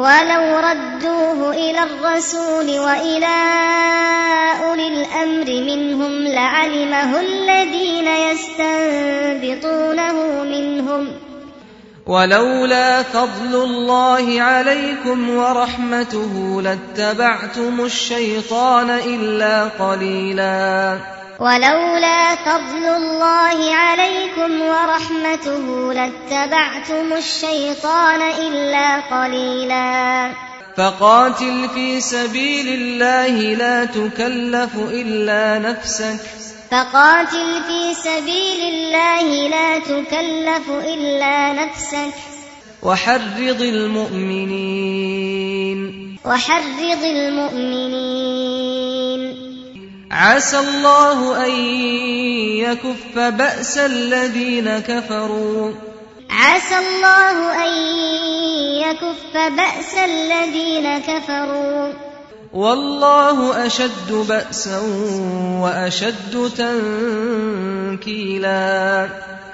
ولولا فضل الله عليكم ورحمته لاتبعتم الشيطان إلا قليلا فقاتل في سبيل الله لا تكلف إلا نفسك وحرض المؤمنين عسى الله أن يكف بأس الذين كفروا والله أشد بأسا وأشد تنكيلا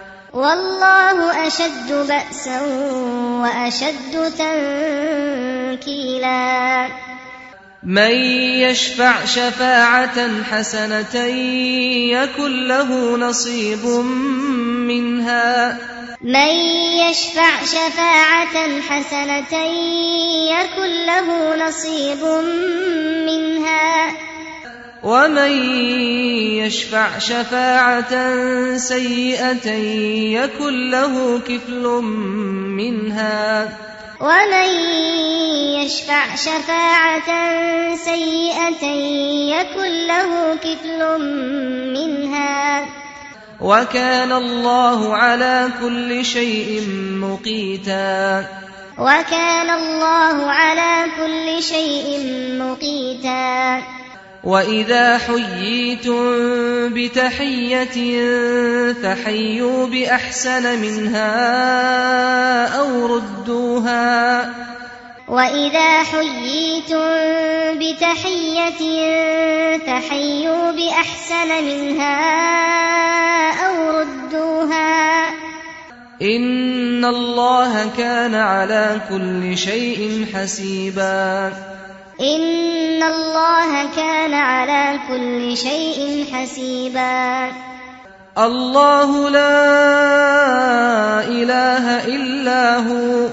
من يشفع شفاعة حسنة يكن له نصيب منها ومن يشفع شفاعة سيئة يكن له كفل منها وكان الله على كل شيء مقيتا وإذا حييتم بتحية فحيوا بأحسن منها أو ردوها إن الله كان على كل شيء حسيبا الله لا إله إلا هو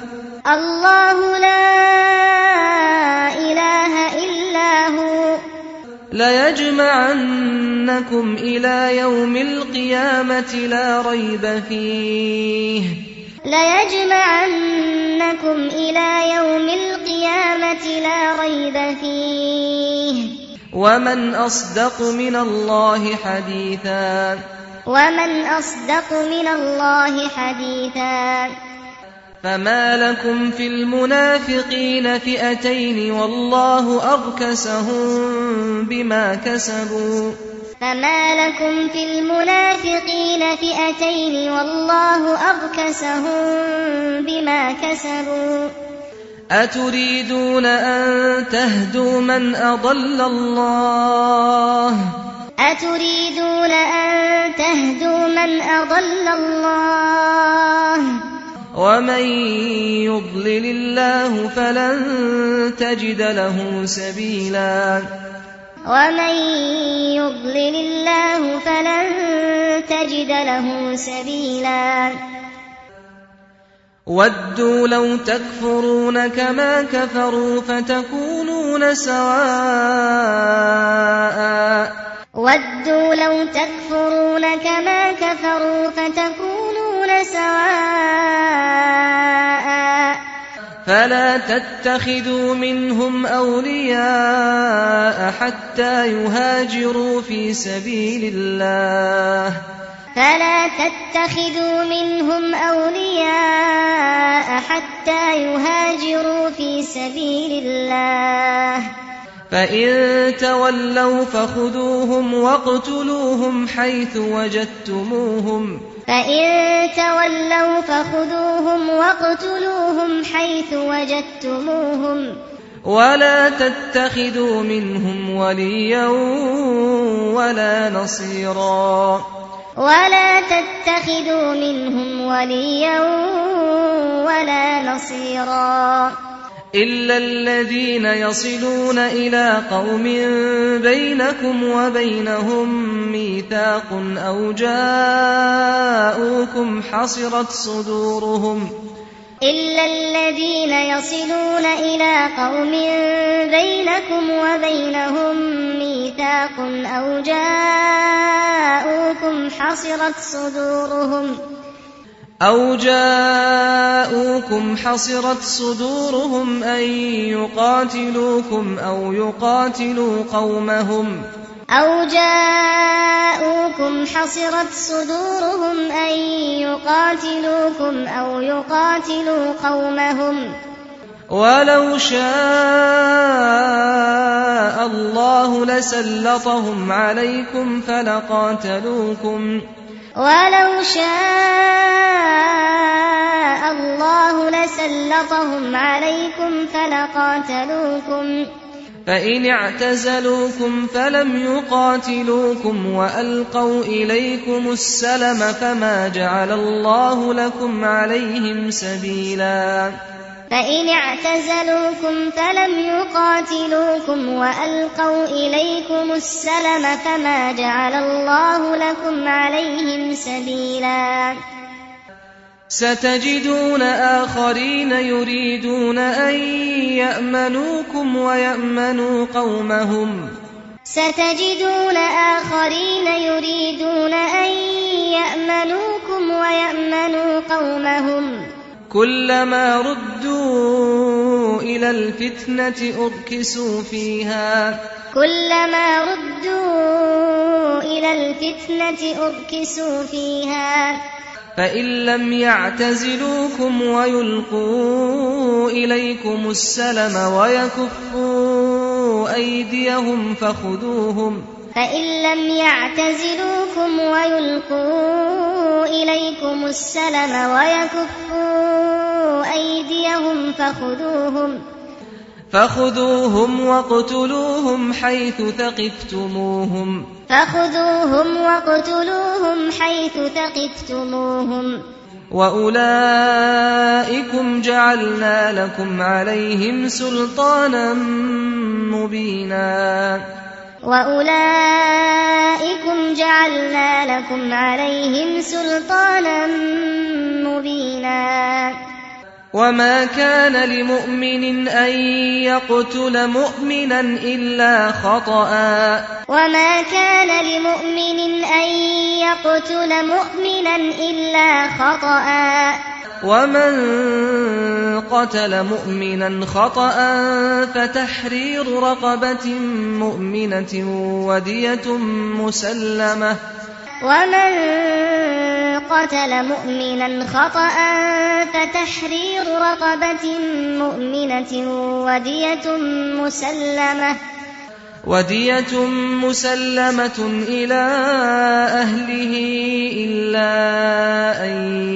ليجمعنكم إلى يوم القيامة لا ريب فيه ليجمعنكم إلى يوم القيامة لا ريب فيه ومن أصدق من الله حديثا ومن أصدق من الله حديثا فما لكم في المنافقين فئتين والله أركسهم بما كسبوا فما لكم في المنافقين فئتين والله أركسهم بما كسبوا أتريدون أن تهدوا من أضل الله أتريدون أن تهدوا من أضل الله ومن يضلل الله فلن تجد له سبيلا ومن يضلل الله فلن تجد له سبيلا ودوا لو تكفرون كما كفروا فتكونون سواء ودوا لو تكفرون كما كفروا فتكونون سواء فلا تتخذوا منهم أولياء حتى يهاجروا في سبيل الله فلا تتخذوا منهم أولياء حتى يهاجروا في سبيل الله فإن تولوا فخذوهم واقتلوهم حيث وجدتموهم فإن تولوا فخذوهم واقتلوهم حيث وجدتموهم ولا تتخذوا منهم وليا ولا نصيرا ولا تتخذوا منهم وليا ولا نصيرا إلا الذين يصلون إلى قوم بينكم وبينهم ميثاق أو جاءوكم حصرت صدورهم إلا الذين يصلون إلى قوم بينكم وبينهم ميثاق أو جاءوكم حصرت صدورهم أن يقاتلوكم أو يقاتلوا قومهم ولو شاء الله لسلطهم عليكم فلقاتلوكم فإن اعتزلوكم فلم يقاتلوكم وألقوا إليكم السلم فما جعل الله لكم عليهم سبيلا فإن اعتزلوكم فلم يقاتلوكم وألقوا إليكم السلم فما جعل الله لكم عليهم سبيلا ستجدون آخرين يريدون أن يأمنوكم ويأمنوا قومهم كلما ردوا إلى الفتنة أركسوا فيها فإن لم يعتزلوكم ويلقوا إليكم السلم ويكفوا أيديهم فخذوهم فخذوهم واقتلوهم حيث ثقفتموهم وأولئكم جعلنا لكم عليهم سلطانا مبينا وما كان لمؤمن أن يقتل مؤمنا إلا خطأ ومن قتل مؤمنا خطأ فتحرير رقبة مؤمنة ودية مسلمة ومن قتل مؤمنا خطأ فتحرير رقبة مؤمنة ودية مسلمة إلى أهله إلا أن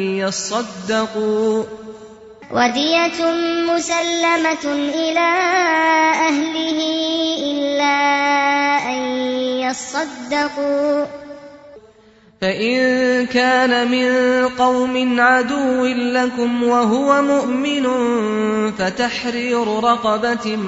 يصدقوا فإن كان من قوم عدو لكم وهو مؤمن فتحرير رقبة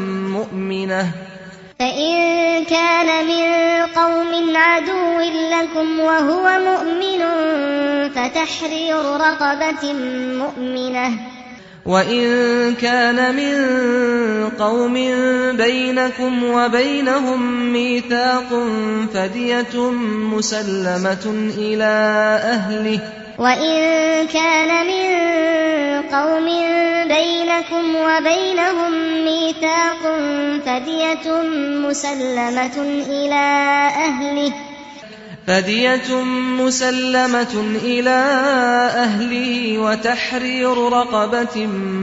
مؤمنة وإن كان من قوم بينكم وبينهم ميثاق فدية مسلمة إلى أهله وتحرير رقبة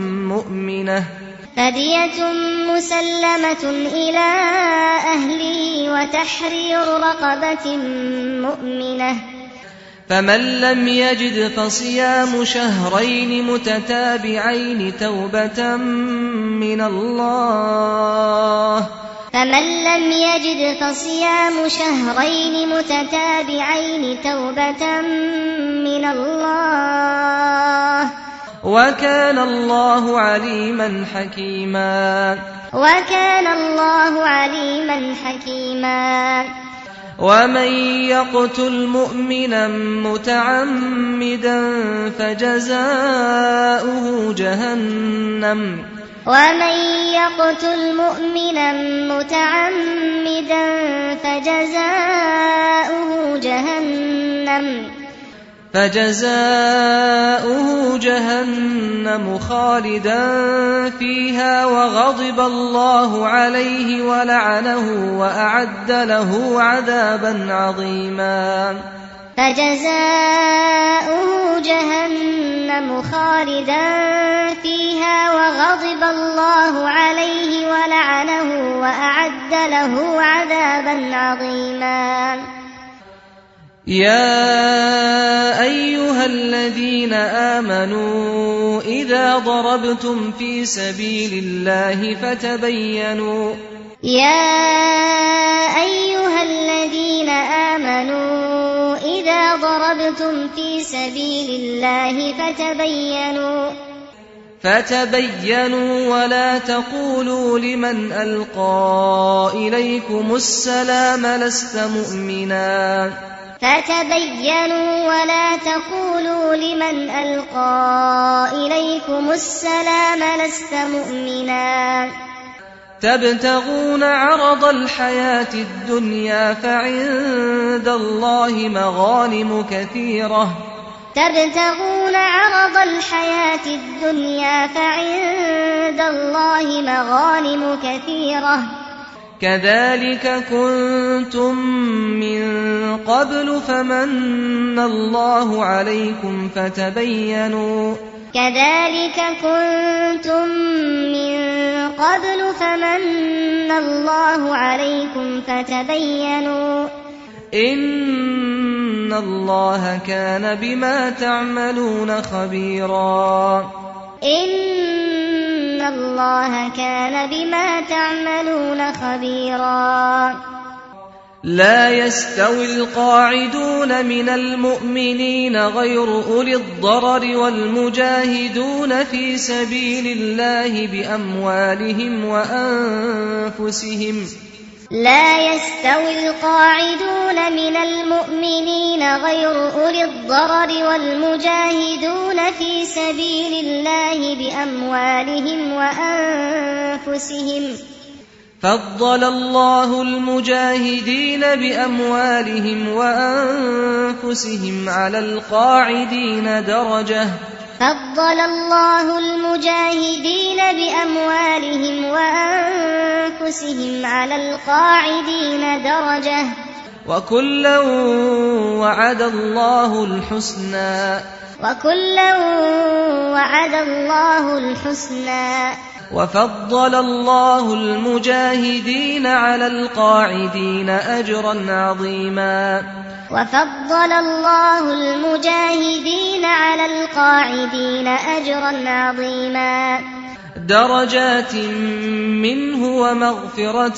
مؤمنة فمن لم يجد فصيام شهرين متتابعين توبة من الله وكان الله عليما حكيما ومن يقتل مؤمنا متعمدا فجزاؤه جهنم خالدا فيها وغضب الله عليه ولعنه وأعد له عذابا عظيما يا أيها الذين آمنوا إذا ضربتم في سبيل الله فتبينوا ولا تقولوا لمن ألقى إليكم السلام لست مؤمنا تبتغون عرض الحياة الدنيا فعند الله مغانم كثيرة كذلك كنتم من قبل فمن الله عليكم فتبينوا إن الله كان بما تعملون خبيرا لا يستوي القاعدون من المؤمنين غير أولي الضرر والمجاهدون في سبيل الله بأموالهم وأنفسهم فضل الله المجاهدين بأموالهم وأنفسهم على القاعدين درجة فضل الله المجاهدين بأموالهم وأنفسهم على القاعدين درجة وكلا وعد الله الحسنى وفضل الله المجاهدين على القاعدين أجرا عظيما درجات منه ومغفرة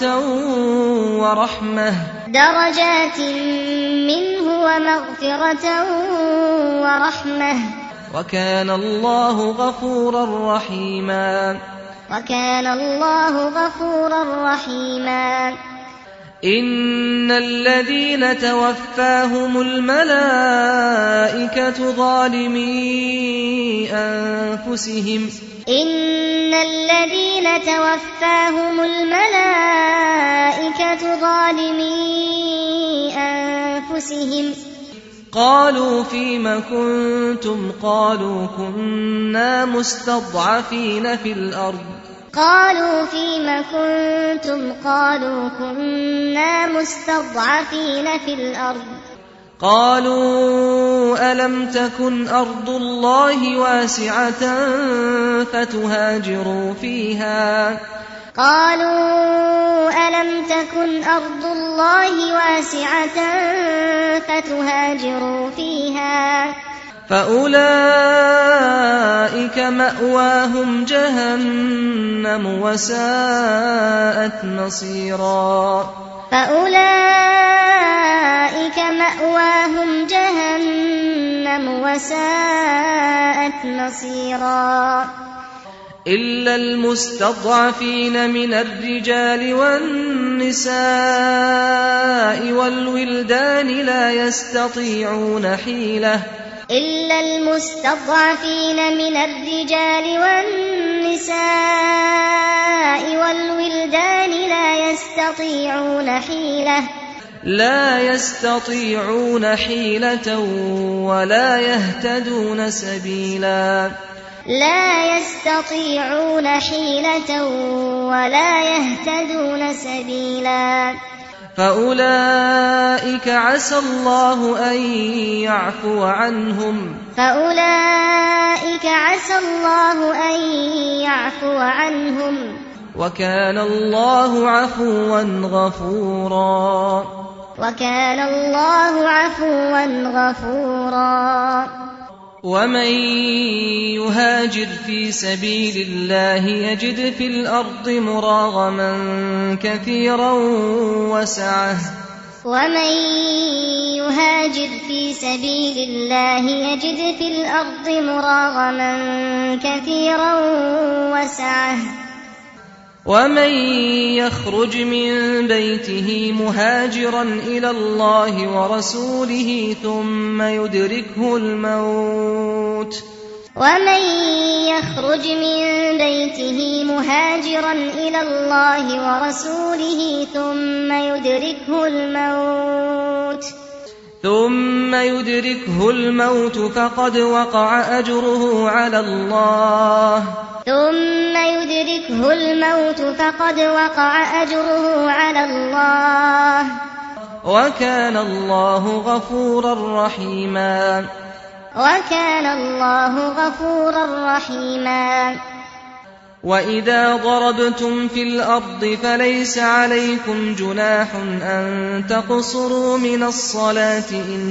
ورحمة وكان الله غفورا رحيما إن الذين توفاهم الملائكة ظالمي أنفسهم قالوا فيم كنتم قالوا كنا مستضعفين في الأرض قالوا ألم تكن أرض الله واسعة فتهاجروا فيها فأولئك مأواهم جهنم وساءت مصيرا إلا المستضعفين من الرجال والنساء والولدان لا يستطيعون حيلة ولا يهتدون سبيلا فأولئك عسى الله أن يعفو عنهم وكان الله عفوا غفورا ومن يهاجر في سبيل الله يجد في الأرض مراغما كثيرا وسعة ومن يخرج من بيته مهاجرا إلى الله ورسوله ثم يدركه الموت فقد وقع أجره على الله وكان الله غفورا رحيما وإذا ضربتم في الأرض فليس عليكم جناح أن تقصروا من الصلاة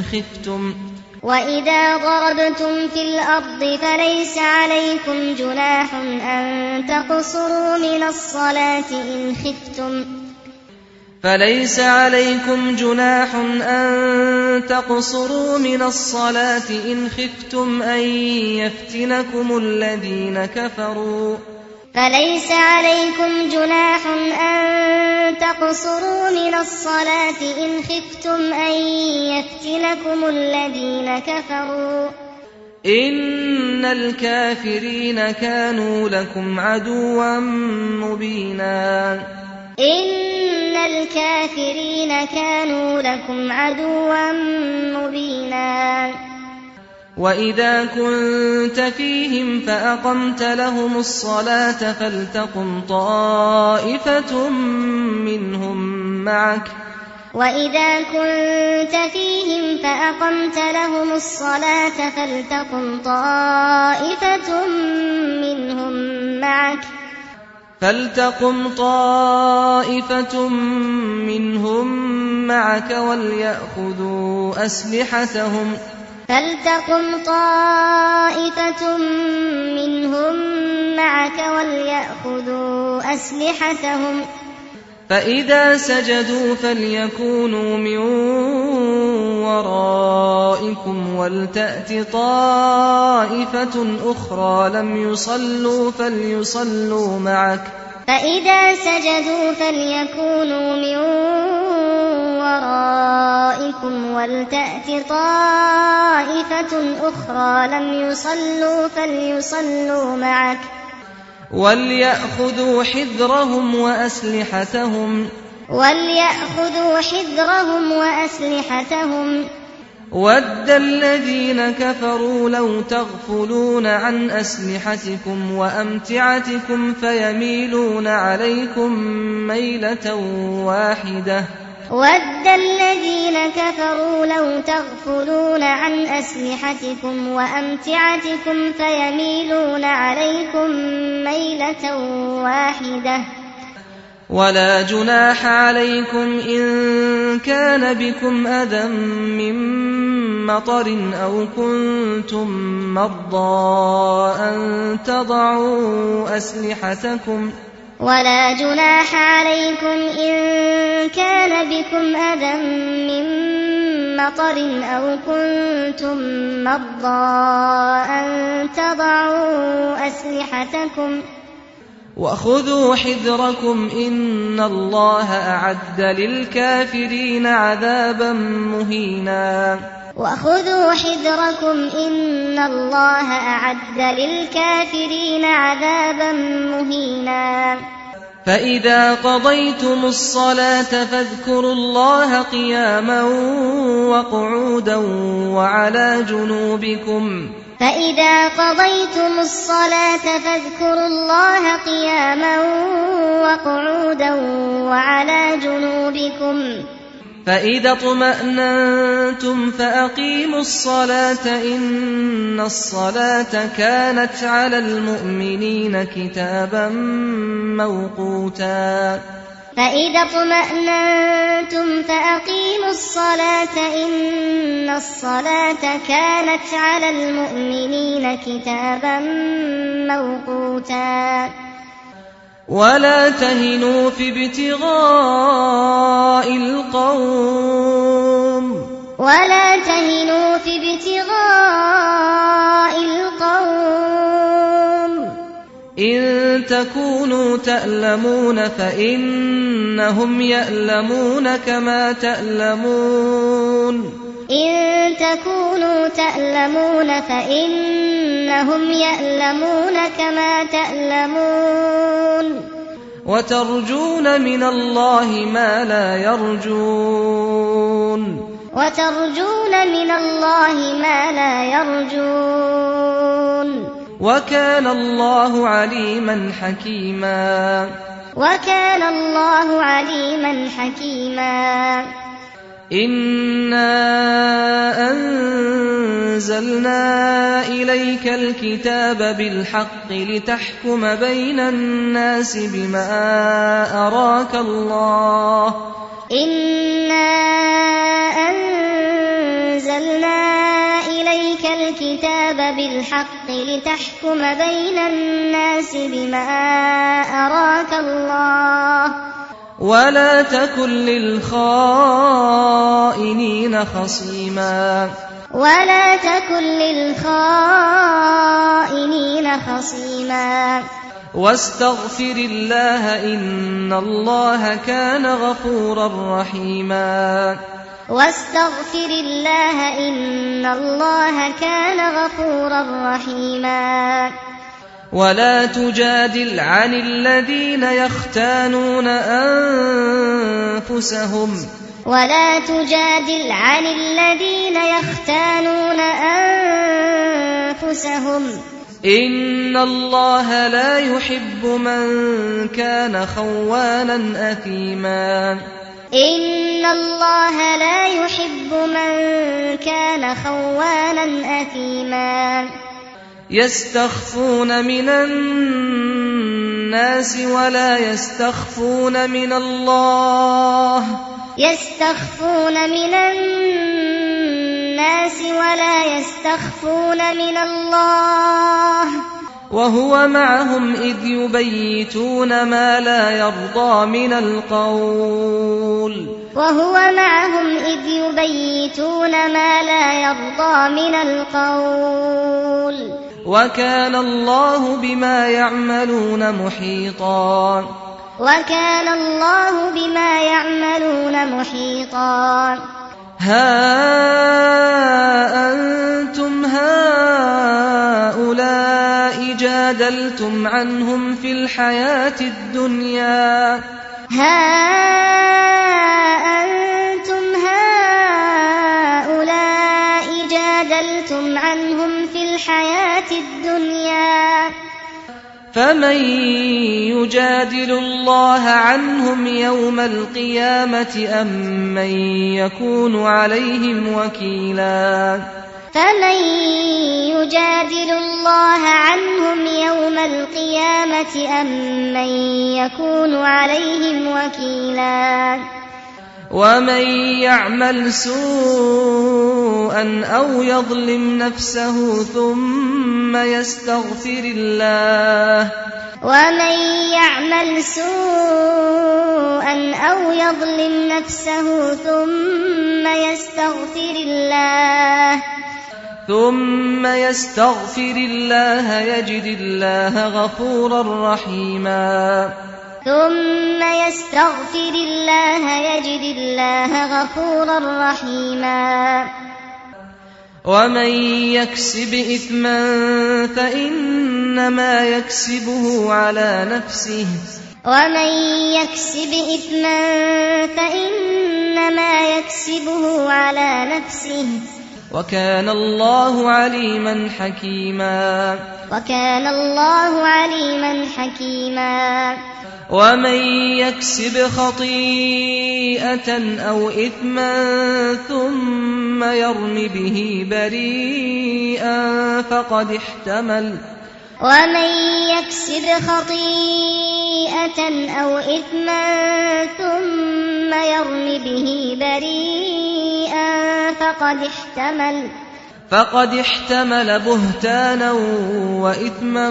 إن خفتم أن يفتنكم الذين كفروا إن الكافرين كانوا لكم عدوا مبينا وإذا كنت فيهم فأقمت لهم الصلاة فلتقم طائفة منهم معك وإذا كنت فيهم فأقمت لهم الصلاة فلتقم طائفة منهم معك وليأخذوا أسلحتهم فإذا سجدوا فليكونوا من ورائكم ولتأت طائفة أخرى لم يصلوا فليصلوا معك وليأخذوا حذرهم وأسلحتهم وَدَّ الَّذِينَ كَفَرُوا لَوْ تَغْفُلُونَ عَنْ أَسْلِحَتِكُمْ وَأَمْتِعَتِكُمْ فَيَمِيلُونَ عَلَيْكُمْ مَيْلَةً وَاحِدَةً وَلَا جُنَاحَ عَلَيْكُمْ إِن كَانَ بِكُمْ أَذًى مِّن مَّطَرٍ أَوْ كُنتُم مَّرْضَىٰ أَن تَضَعُوا أَسْلِحَتَكُمْ وَخُذُوا حِذْرَكُمْ إِنَّ الله أَعَدَّ لِلْكَافِرِينَ عَذَابًا مُّهِينًا فَإِذَا قَضَيْتُمُ الصَّلَاةَ فاذكروا الله قِيَامًا وَقُعُودًا وَعَلَى جُنُوبِكُمْ فإذا اطمأننتم فأقيموا الصلاة إن الصلاة كانت على المؤمنين كتابا موقوتا ولا تهنوا في ابتغاء القوم إن تكونوا تألمون فإنهم يألمون كما تألمون وترجون من الله ما لا يرجون وكان الله عليما حكيما إنا أنزلنا إليك الكتاب بالحق لتحكم بين الناس بما أراك الله ولا تكن للخائنين خصيما واستغفر الله إن الله كان غفورا رحيما ولا تجادل عن الذين يختانون أنفسهم ولا تجادل عن الذين يختانون أنفسهم إن الله لا يحب من كان خوانا أثيما إن الله لا يحب من كان خوانا أثيما يستخفون من الناس ولا يستخفون من الله يستخفون من الناس ولا يستخفون من الله وهو معهم إذ يبيتون ما لا يرضى من القول وهو معهم إذ يبيتون ما لا يرضى من القول وكان الله بما يعملون محيطا وكان الله بما يعملون محيطا ها أنتم هؤلاء جادلتم عنهم في الحياة الدنيا ها أنتم هؤلاء جادلتم عنهم في الحياة الدنيا فمن يجادل الله عنهم يوم القيامة أم من يكون عليهم وكيلا فمن يجادل الله عنهم يوم القيامة أم من يكون عليهم وكيلا ومن يعمل سوءا أو يظلم نفسه ثم يستغفر الله ومن يعمل سوءا أو يظلم نفسه ثم يستغفر الله يجد الله غفورا رحيما ثم يستغفر الله يجد الله غفورا رحيما ومن يكسب إثما فإنما يكسبه على نفسه ومن يكسب إثما فإنما يكسبه على نفسه وكان الله عليما حكيما وكان الله عليما حكيما ومن يكسب خطيئة أو إثما ثم يرم به بريئا فقد احتمل ومن يكسب خطيئة أو إثما ثم يرم به بريئا فقد احتمل بهتانا وإثما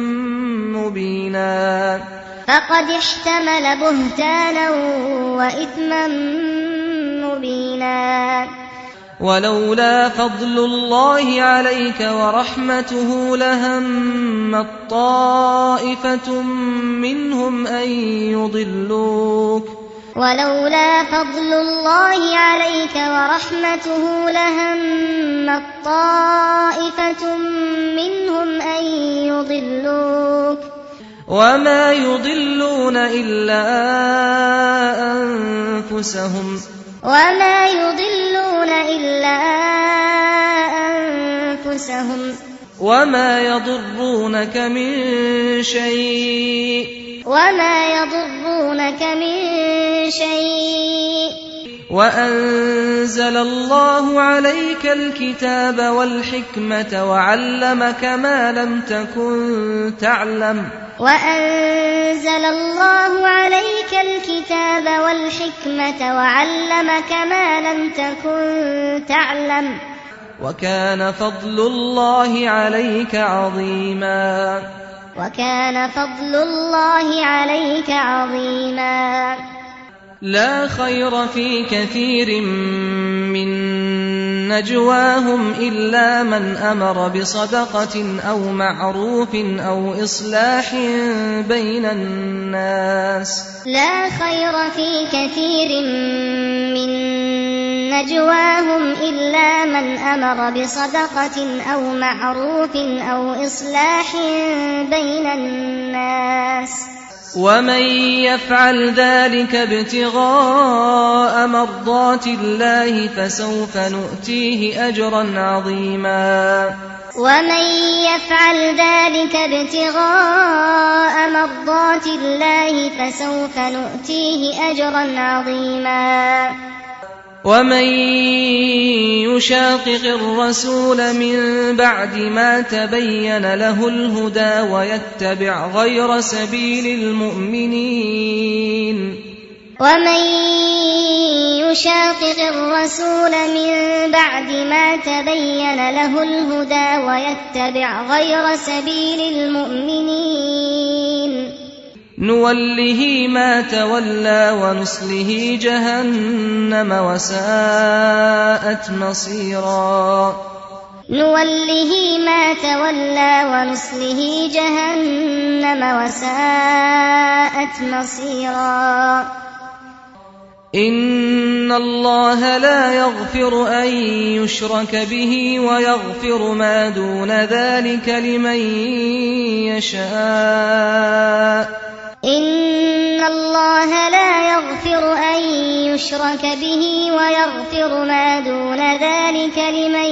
مبينا فقد احتمل بهتانا وإثما مبينا ولولا فضل الله عليك ورحمته لهمت طائفة منهم أن يضلوك ولولا فضل الله عليك ورحمته لهمت طائفة منهم أن يضلوك وما يضلون إلا أنفسهم وما يضرونك من شيء وأنزل الله عليك الكتاب والحكمة وعلمك ما لم تكن تعلم وأنزل الله عليك الكتاب والحكمة وعلمك ما لم تكن تعلم وكان فضل الله عليك عظيما لا خير في كثير من نجواهم إلا من أمر بصدقة أو معروف أو إصلاح بين الناس لا خير في كثير من نجواهم إلا من أمر بصدقة أو معروف أو إصلاح بين الناس ومن يفعل ذلك ابتغاء مرضات الله فسوف نؤتيه أجرا عظيما ومن يفعل ذلك ابتغاء مرضات الله فسوف نؤتيه أجرا عظيما ومن يشاقق الرسول من بعد ما تبين له الهدى ويتبع غير سبيل المؤمنين ومن يشاقق الرسول من بعد ما تبين له الهدى ويتبع غير سبيل المؤمنين نوله ما تولى ونصله جهنم وساءت مصيرا نوله ما تولى ونصله جهنم وساءت مصيرا إن الله لا يغفر أن يشرك به ويغفر ما دون ذلك لمن يشاء إن الله لا يغفر أن يشرك به ويغفر ما دون ذلك لمن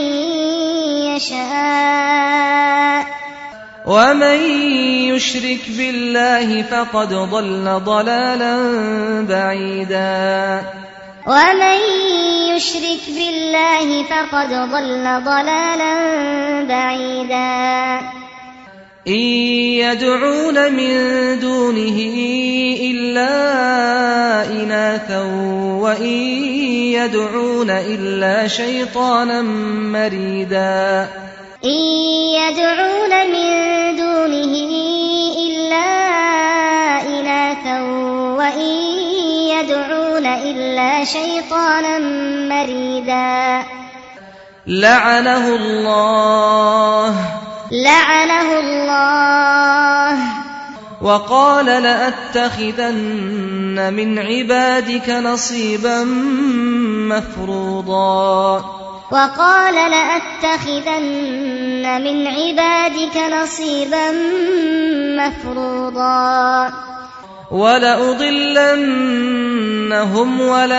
يشاء ومن يشرك بالله فقد ضل ضلالا بعيدا ومن يشرك بالله فقد ضل ضلالا بعيدا إن يدعون من دونه إلا إناثا وإن يدعون إلا شيطانا مريدا إن يدعون من دونه إلا إناثا وإن يدعون إلا شيطانا مريدا لعنه الله وقال لأتخذن من عبادك نصيبا مفروضا وقال لأتخذن من عبادك نصيبا مفروضا ولأضلنهم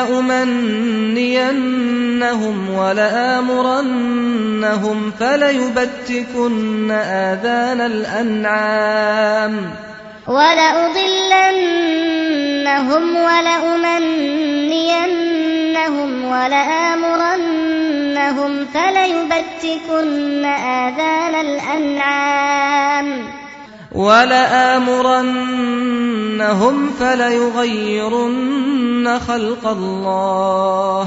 ولأمنينهم ولآمرنهم فليبتكن آذان الأنعام ولأضلنهم ولأمنينهم ولآمرنهم فليبتكن آذان الأنعام ولآمرنهم فليغيرن خلق الله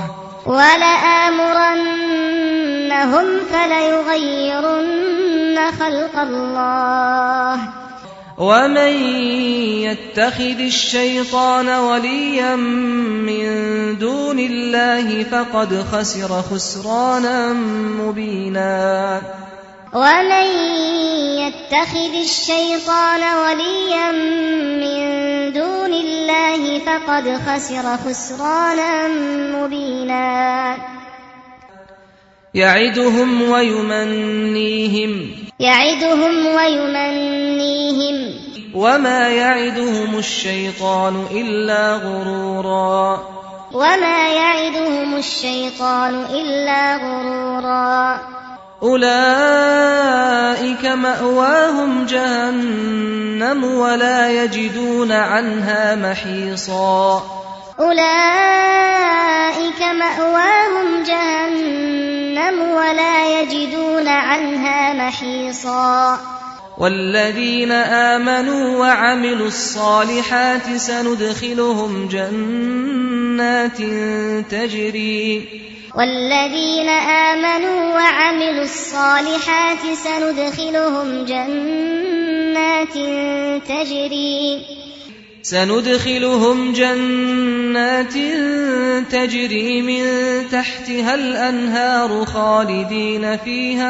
ولآمرنهم فليغيرن خلق الله ومن يتخذ الشيطان وليا من دون الله فقد خسر خسرانا مبينا ومن يتخذ الشيطان وليا من دون الله فقد خسر خسرانا مبينا يعدهم ويمنيهم وما يعدهم الشيطان إلا غرورا أولئك مأواهم جهنم ولا يجدون عنها محيصا والذين آمنوا وعملوا الصالحات سندخلهم جنات تجري من تحتها الأنهار خالدين فيها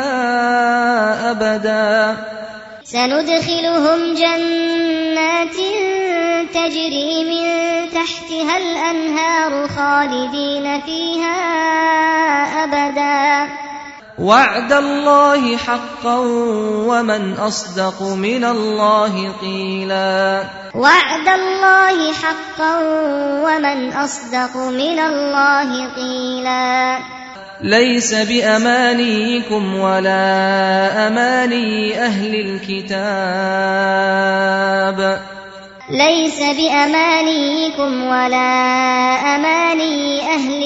أبدا سندخلهم جنات تجري من تحتها الأنهار خالدين فيها أبدا وعد الله حقا ومن أصدق من الله قيلا وعد الله حقا ومن أصدق من الله قيلا ليس بأمانيكم ولا أماني أهل الكتاب ليس بأمانيكم ولا أماني أهل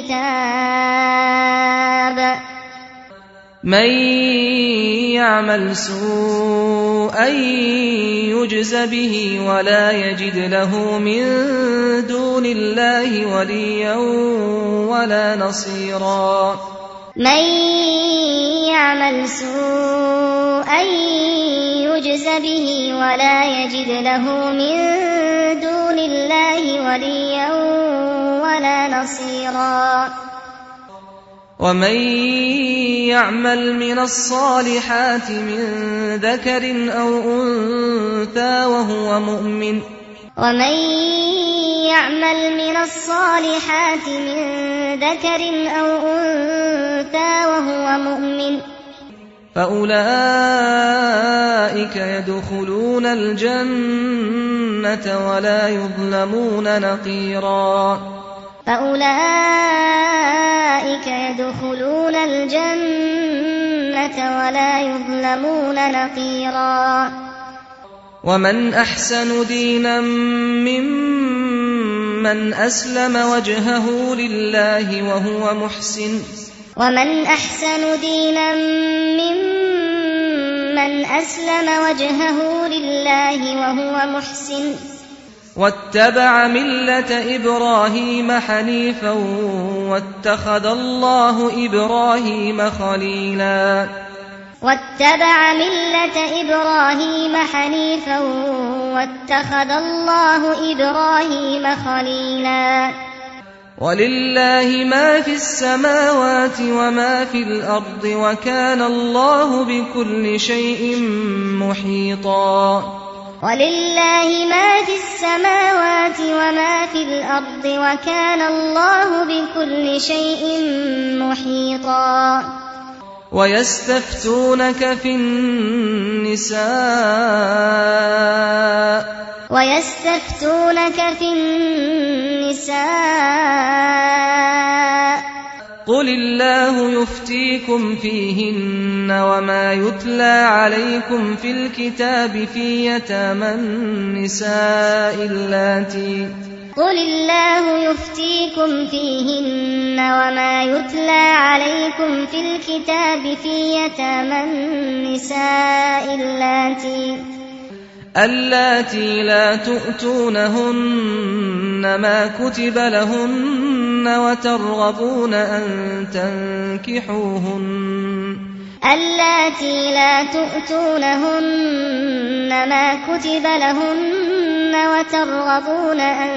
الكتاب من يعمل سوءا يجز به ولا يجد له من دون الله وليا ولا نصيرا من يعمل سوءا يجز به ولا يجد له من دون الله وليا ولا نصيرا ومن يعمل من الصالحات من ذكر أو أنثى وهو مؤمن ومن يعمل من الصالحات من ذكر أو أنثى وهو مؤمن فأولئك يدخلون الجنة ولا يظلمون نقيرا فأولئك يدخلون الجنة ولا يظلمون نقيرا ومن أحسن دينا ممن أسلم وجهه لله وهو محسن ومن أحسن دينا ممن أسلم وجهه لله وهو محسن واتبع ملة إبراهيم حنيفا واتخذ الله إبراهيم خليلا واتبع ملة إبراهيم حنيفا واتخذ الله إبراهيم خليلا ولله ما في السماوات وما في الأرض وكان الله بكل شيء محيطا ولله ما في السماوات وما في الأرض وكان الله بكل شيء محيطا ويستفتونك في النساء قل الله يفتيكم فيهن وما يتلى عليكم في الكتاب في يتامى النساء اللاتي قل الله يفتيكم فيهن وما يتلى عليكم في الكتاب في يتامى النساء اللاتي لا تؤتونهن ما كتب لهن وترغبون أن تنكحوهن اللاتي لا تؤتونهن ما كتب لهن وترغبون أن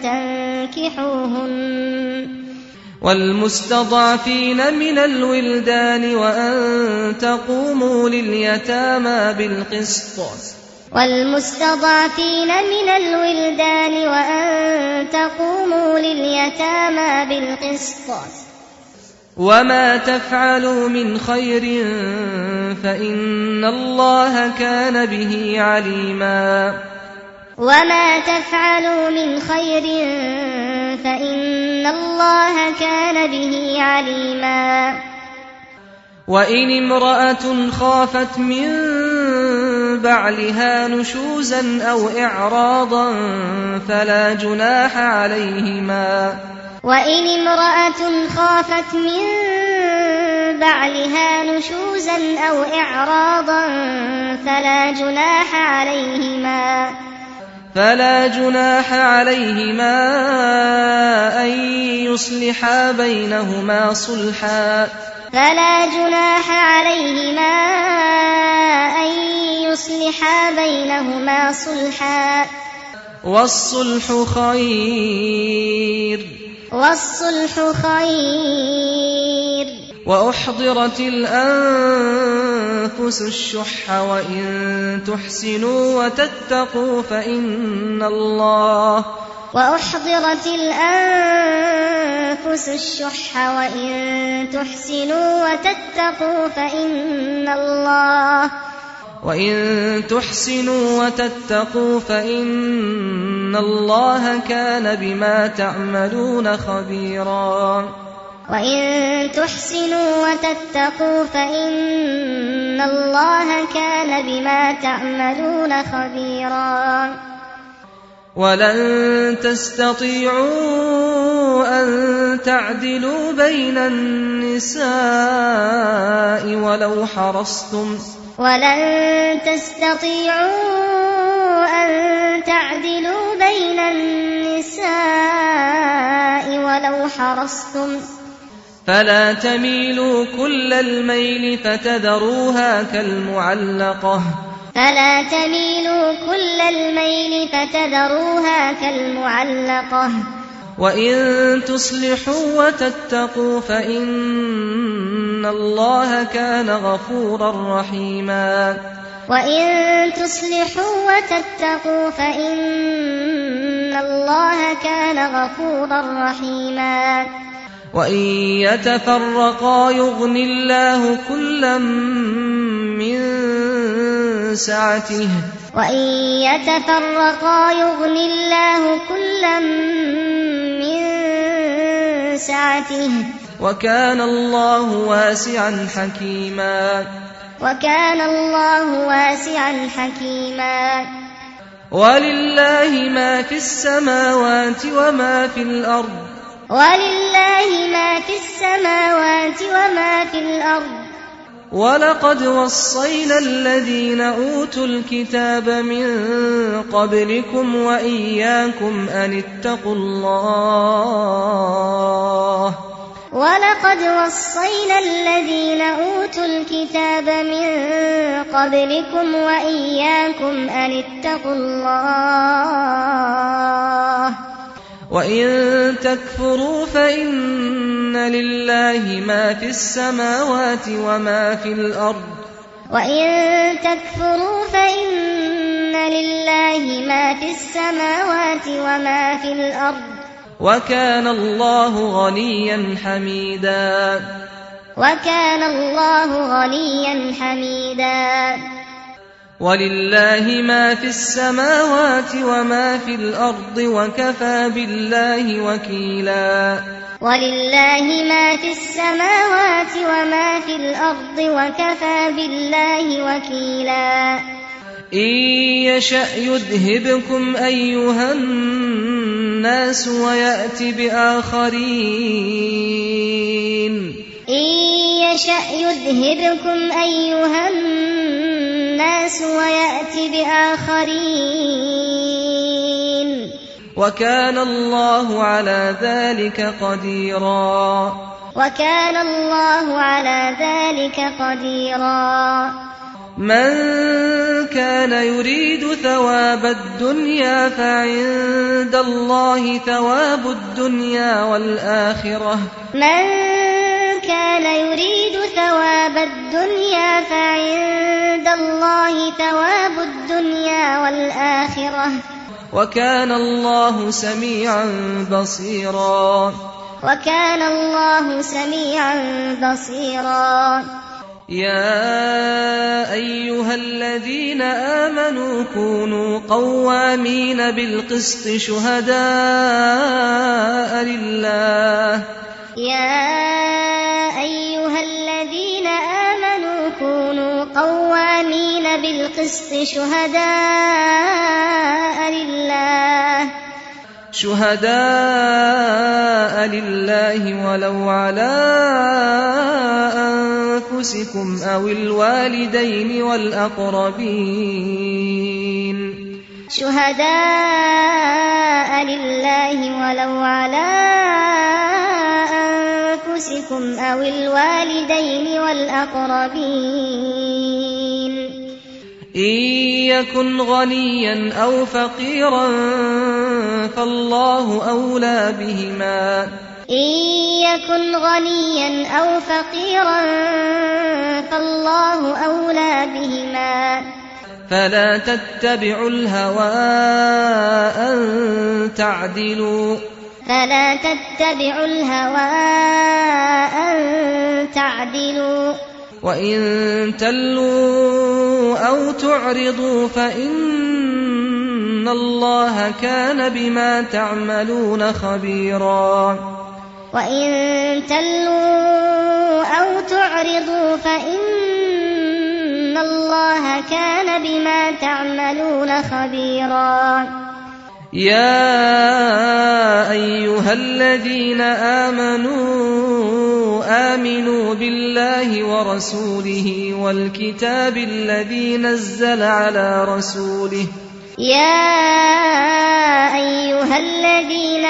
تنكحوهن والمستضعفين من الولدان وأن تقوموا لليتامى بالقسط والمستضعفين من الولدان وأن تقوموا لليتامى بالقسط وما تفعلوا من خير فإن الله كان به عليما وما تفعلوا من خير فإن الله كان به عليما وإن امرأة خافت من بعلها نشوزا أو إعراضا فلا جناح عليهما وإن امرأة خافت من بعلها نشوزا أو إعراضا فلا جناح عليهما أن يصلحا بينهما صلحا والصلح خير وأحضرت الأنفس الشح وإن تحسنوا وتتقوا وأحضرت الأنفس الشح وإن تحسنوا وتتقوا فإن الله كان بما تعملون خبيرا ولن تستطيعوا أن تعدلوا بين النساء ولو حرصتم فلا تميلوا كل الميل فتذروها كالمعلقة وإن تصلحوا وتتقوا فإن الله كان غفورا رحيما وإن يتفرقا يغن الله كلا من سعته وكان الله واسعا حكيما ولله ما في السماوات وما في الأرض ولقد وصينا الذين أوتوا الكتاب من قبلكم وإياكم أن اتقوا الله وإن تكفروا فإن لله ما في السماوات وما في الأرض وكان الله غنيا حميدا ولله ما في السماوات وما في الأرض وكفى بالله وكيلا إن يشأ يذهبكم أيها الناس ويأت بآخرين وكان الله على ذلك قديرا من كان يريد ثواب الدنيا فعند الله ثواب الدنيا والآخرة وكان الله سميعا بصيرا يا أيها الذين آمنوا كونوا قوامين بالقسط شهداء لله ولو على أنفسكم أو الوالدين والأقربين إن يكن غنيا أو فقيرا فالله أولى بهما فلا تتبعوا الهوى أن تعدلوا فلا تتبعوا الهوى أن تعدلوا وإن تلوا أو تعرضوا فإن الله كان بما تعملون خبيرا وإن تلوا أو تعرضوا فإن الله كان بما تعملون خبيرا يا أيها الذين آمنوا بالله ورسوله والكتاب الذي نزل على رسوله يا أيها الذين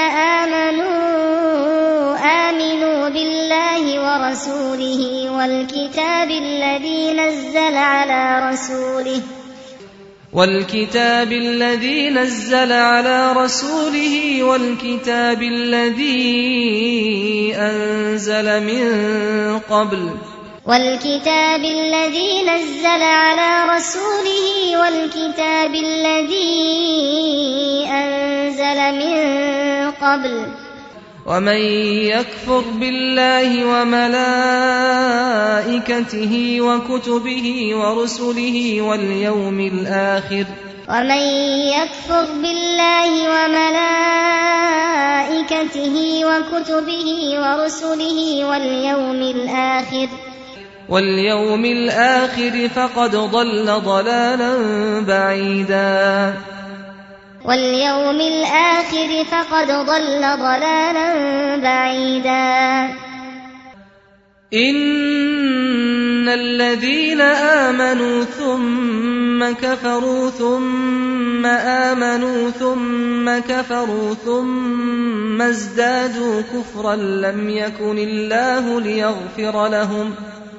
آمنوا بالله ورسوله والكتاب الذي نزل على رسوله والكتاب الذي نزل على رسوله والكتاب الذي أنزل من قبل والكتاب الذي نزل على رسوله والكتاب الذي أنزل من قبل ومن يكفر بالله وملائكته وكتبه ورسله واليوم الآخر ومن يكفر بالله وملائكته وكتبه ورسله واليوم الآخر فقد ضل ضلالا بعيدا إن الذين آمنوا ثم كفروا ثم آمنوا ثم كفروا ثم ازدادوا كفرا لم يكن الله ليغفر لهم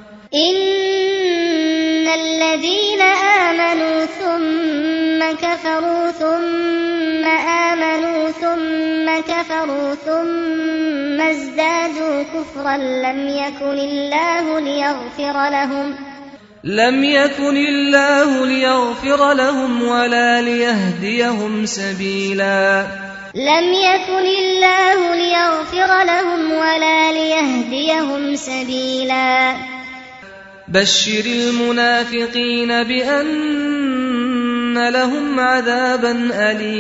إن الذين آمنوا ثم كفروا ثم آمنوا ثم كفروا ثم ازدادوا كفرا لم يكن الله ليغفر لهم ولا ليهديهم سبيلا بشر المنافقين بأن لهم عذابا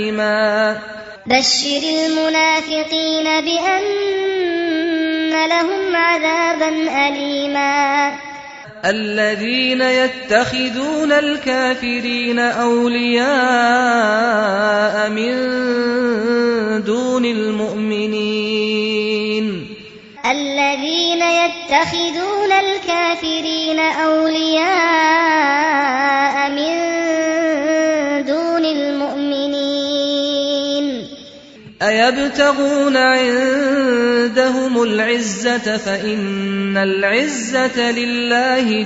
أليما الذين يتخذون الكافرين أولياء من دون المؤمنين أيبتغون عندهم العزة فإن العزة لله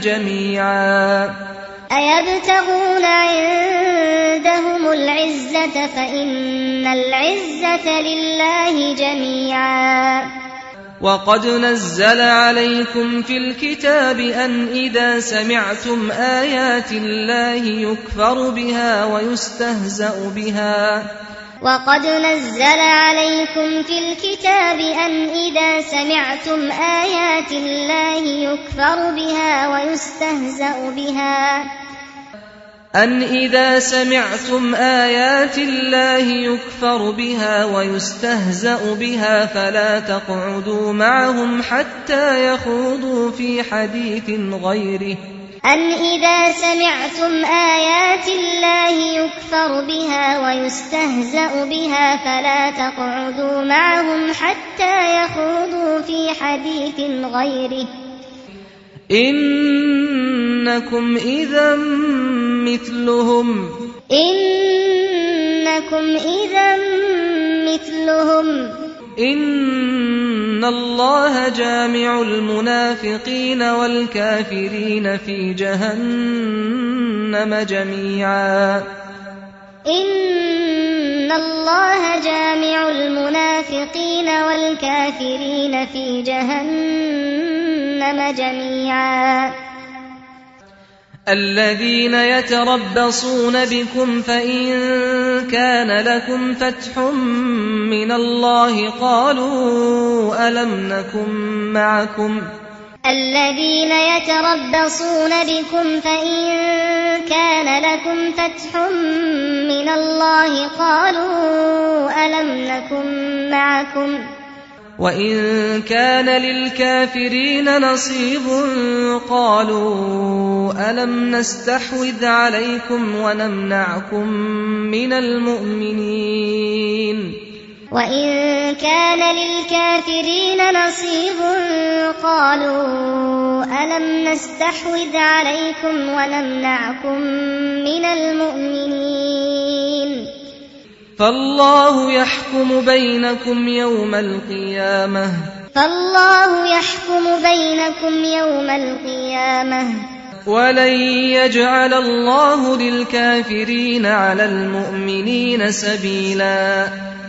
جميعا وقد نزل عليكم في الكتاب أن إذا سمعتم آيات الله يكفر بها ويستهزأ بها فلا تقعدوا معهم حتى يخوضوا في حديث غيره إنكم إذا مثلهم إن الله جامع المنافقين والكافرين في جهنم جميعا الذين يتربصون بكم فإن كان لكم فتح من الله قالوا ألم نكن معكم الذين يتربصون بكم فإن كان لكم فتح من الله قالوا ألم نكن معكم وإن كان للكافرين نصيب قالوا ألم نستحوذ عليكم ونمنعكم من المؤمنين وإن كان للكافرين نصيب قالوا ألم نستحوذ عليكم ونمنعكم من المؤمنين فالله يحكم بينكم يوم القيامة ولن يجعل الله للكافرين على المؤمنين سبيلا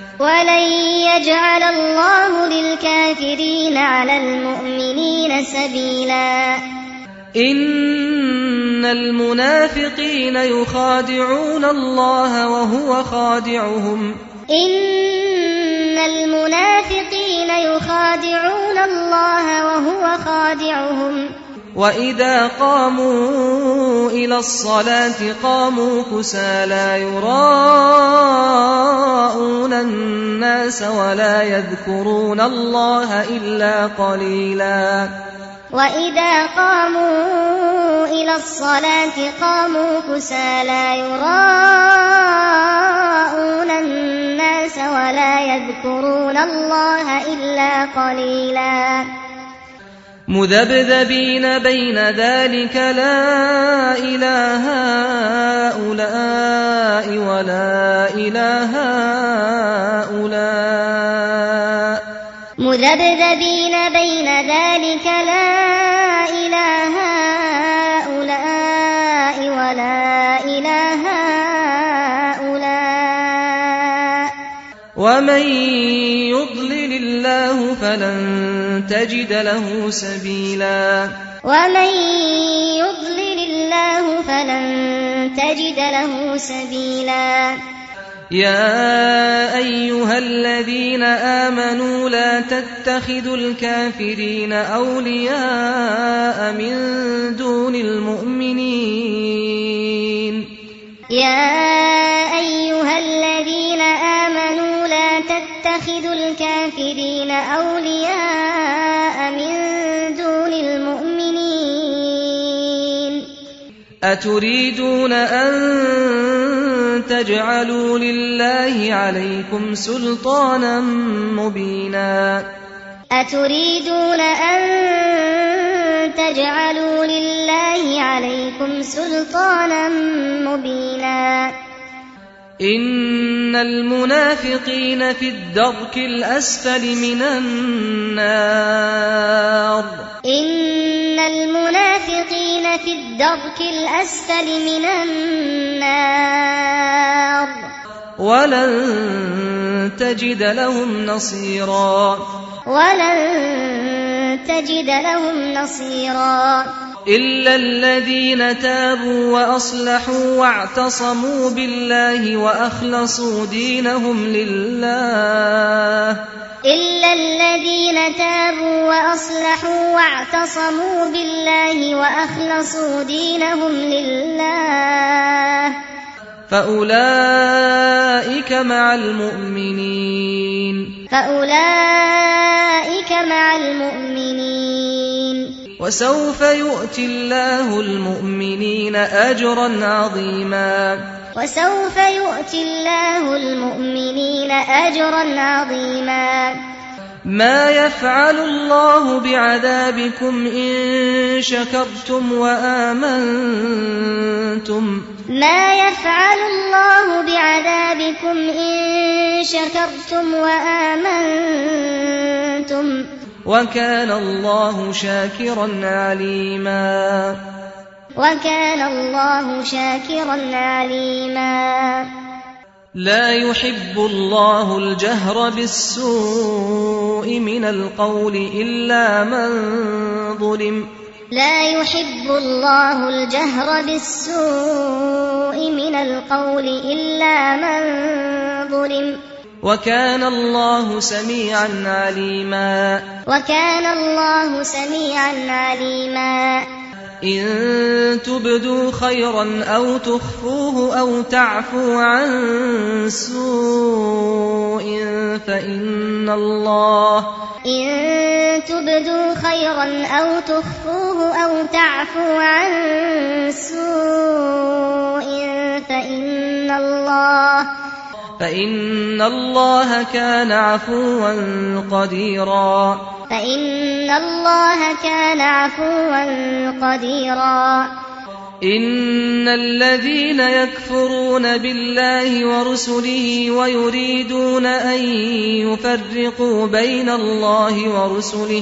إن المنافقين يخادعون الله وهو خادعهم وإذا قاموا إلى الصلاة قاموا كسالى يراءون الناس ولا يذكرون الله إلا قليلا وإذا قاموا إلى الصلاة قاموا كسالى يراءون الناس ولا يذكرون الله إلا قليلا مذبذبين بين ذلك لا إله هؤلاء ولا إله هؤلاء مذبذبين بين ذلك لا إله هؤلاء ولا إله هؤلاء ومن يضلل الله فلن تجد له سبيلا يا أيها الذين آمنوا لا تتخذوا الكافرين أولياء من دون المؤمنين أتريدون أن تجعلوا لله عليكم سلطانا مبينا إن المنافقين في الدرك الأسفل من النار ولن تجد لهم نصيرا إلا الذين تابوا وأصلحوا واعتصموا بالله وأخلصوا دينهم لله فأولئك مع المؤمنين وسوف يؤتي الله المؤمنين أجرا عظيما ما يفعل الله بعذابكم إن شكرتم وآمنتم وكان الله شاكرا عليما لا يحب الله الجهر بالسوء من القول إلا من ظلم لا يحب الله الجهر بالسوء من القول إلا من ظلم وكان الله سميعا عليما وكان الله سميعا عليما إن تبدوا خيرا أو تخفوه أو تعفو عن سوء فإن الله أو تعفو عن سوء فإن الله كان عفوا قديرا إن الذين يكفرون بالله ورسله ويريدون أن يفرقوا بين الله ورسله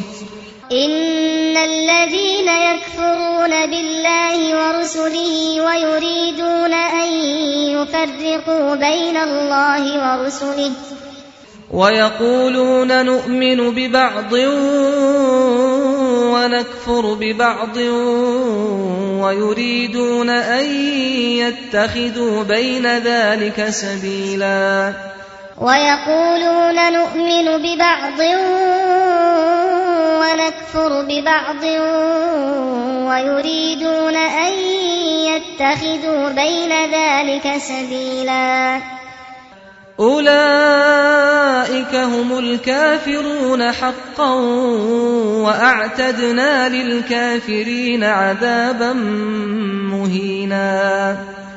ويقولون نؤمن ببعض ونكفر ببعض ويريدون أن يتخذوا بين ذلك سبيلا ويقولون نؤمن ببعض ونكفر ببعض ويريدون أن يتخذوا بين ذلك سبيلا أولئك هم الكافرون حقا وأعتدنا للكافرين عذابا مهينا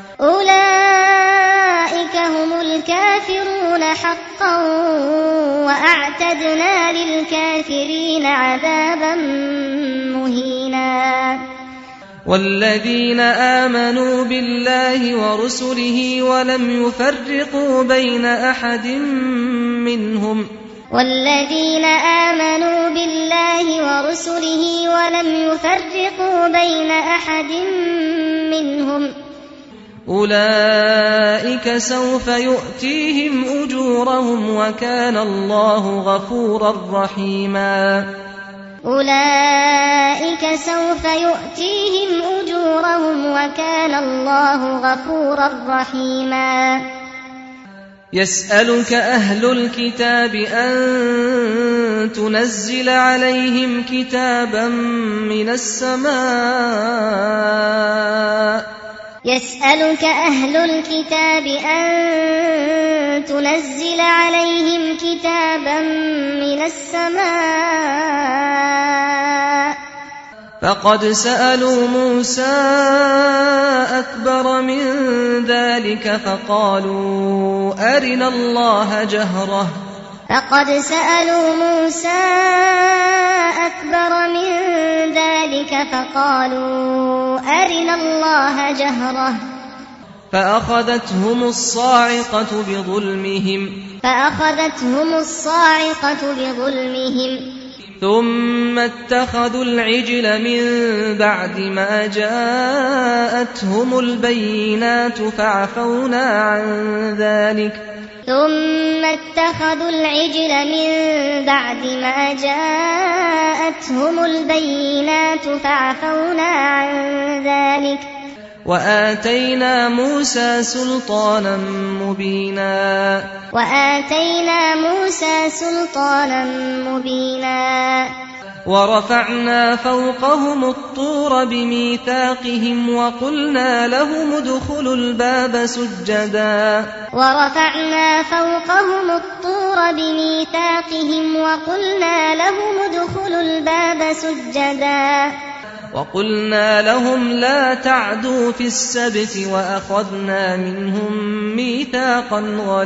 أولئك هم الكافرون حقا وأعتدنا للكافرين عذابا مهينا والذين آمنوا بالله ورسله ولم يفرقوا بين أحد منهم أولئك سوف يؤتيهم أجورهم وكان الله غفورا رحيما يسألك أهل الكتاب أن تنزل عليهم كتابا من السماء فقد سألوا موسى أكبر من ذلك فقالوا أرنا الله جهرة فأخذتهم الصاعقة بظلمهم ثم اتخذوا العجل من بعد ما جاءتهم البينات فعفونا عن ذلك وآتينا موسى سلطانا مبينا ورفعنا فوقهم الطور بميثاقهم وقلنا لهم ادخلوا الباب سجدا وقلنا لهم لا تعدوا في السبت وأخذنا منهم ميثاقا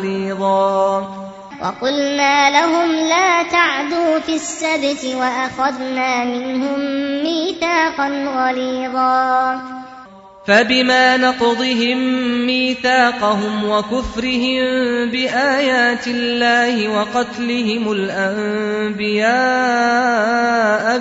غليظا فبما نقضهم ميثاقهم وكفرهم بآيات الله وقتلهم الأنبياء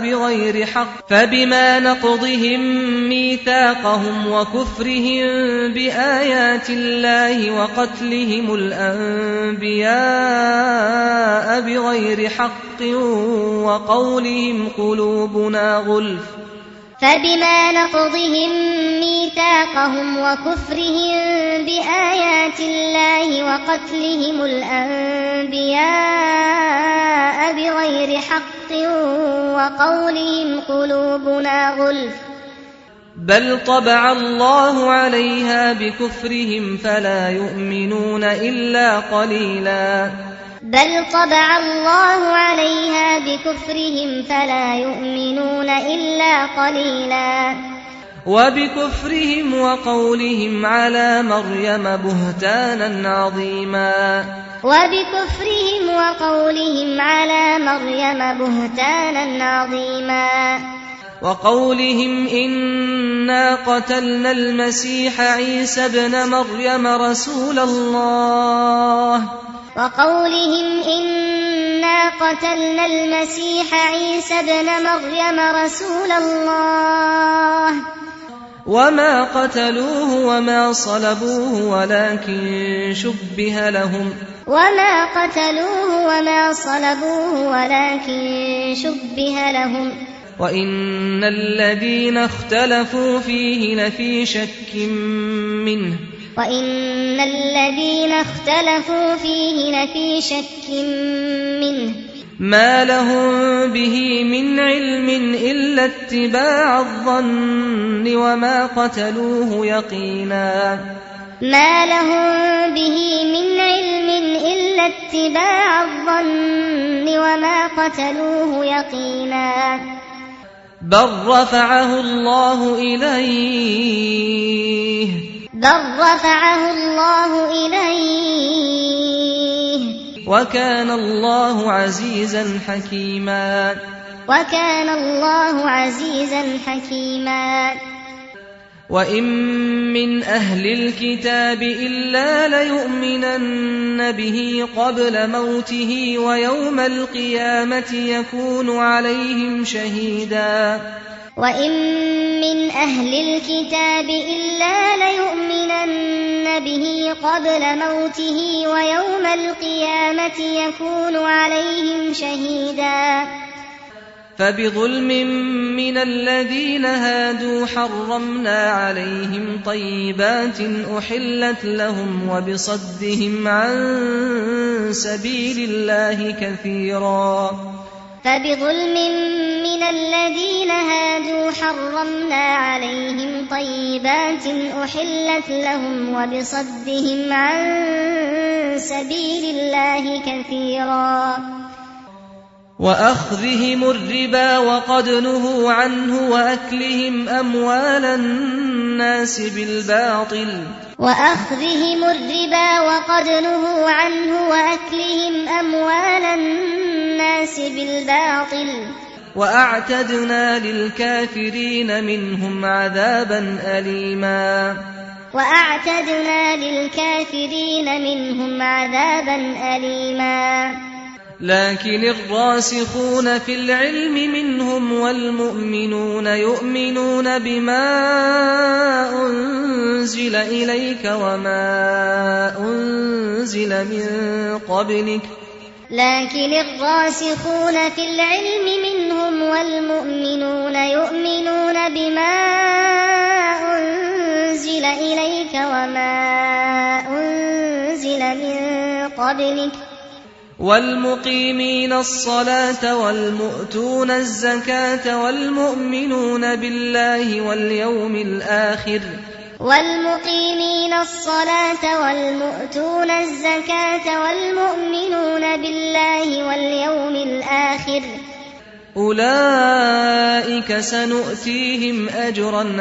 بغير حق وقولهم قلوبنا غلف فبما نقضهم ميثاقهم وكفرهم بآيات الله وقتلهم الأنبياء بغير حق وقولهم قلوبنا غلف بل طبع الله عليها بكفرهم فلا يؤمنون إلا قليلا بل طبع الله عليها بكفرهم فلا يؤمنون إلا قليلا وبكفرهم وقولهم على مريم بهتانا عظيما وبكفرهم وقولهم على مريم بهتانا عظيما وقولهم إنا قتلنا المسيح عيسى ابن مريم رسول الله وقولهم إنا قتلنا المسيح عيسى ابن مريم رسول الله وما قتلوه وما صلبوه ولكن شبه لهم وما قتلوه وما صلبوه ولكن شبه لهم وإن الذين اختلفوا فيه لفي شك منه وإن الذين اختلفوا فيه لفي شك منه ما لهم به من علم إلا اتباع الظن وما قتلوه يقينا ما لهم به من علم إلا اتباع الظن وما قتلوه يقينا بل رفعه الله إليه وكان الله عزيزا حكيما وإن من أهل الكتاب إلا ليؤمنن به قبل موته ويوم القيامة يكون عليهم شهيدا وإن من أهل الكتاب إلا ليؤمنن به قبل موته ويوم القيامة يكون عليهم شهيدا فبظلم من الذين هادوا حرمنا عليهم طيبات أحلت لهم وبصدهم عن سبيل الله كثيرا فبظلم من الذين هادوا حرمنا عليهم طيبات أحلت لهم وبصدهم عن سبيل الله كثيرا وأخذهم الربا وقد نهوا عنه وأكلهم أموال الناس بالباطل وأخذهم الربا وقد نهوا عنه وأكلهم أموال الناس بالباطل وأعتدنا للكافرين منهم عذابا أليما لكن الراسخون في العلم منهم والمؤمنون يؤمنون بما أنزل إليك وما أنزل من قبلك لكن الراسخون في العلم منهم والمؤمنون يؤمنون بما أنزل إليك وما أنزل من قبلك والمقيمين الصلاة والمؤتون الزكاة والمؤمنون بالله واليوم الآخر والمقيمين الصلاة والمؤتون الزكاة والمؤمنون بالله واليوم الآخر أولئك سنؤتيهم أجرا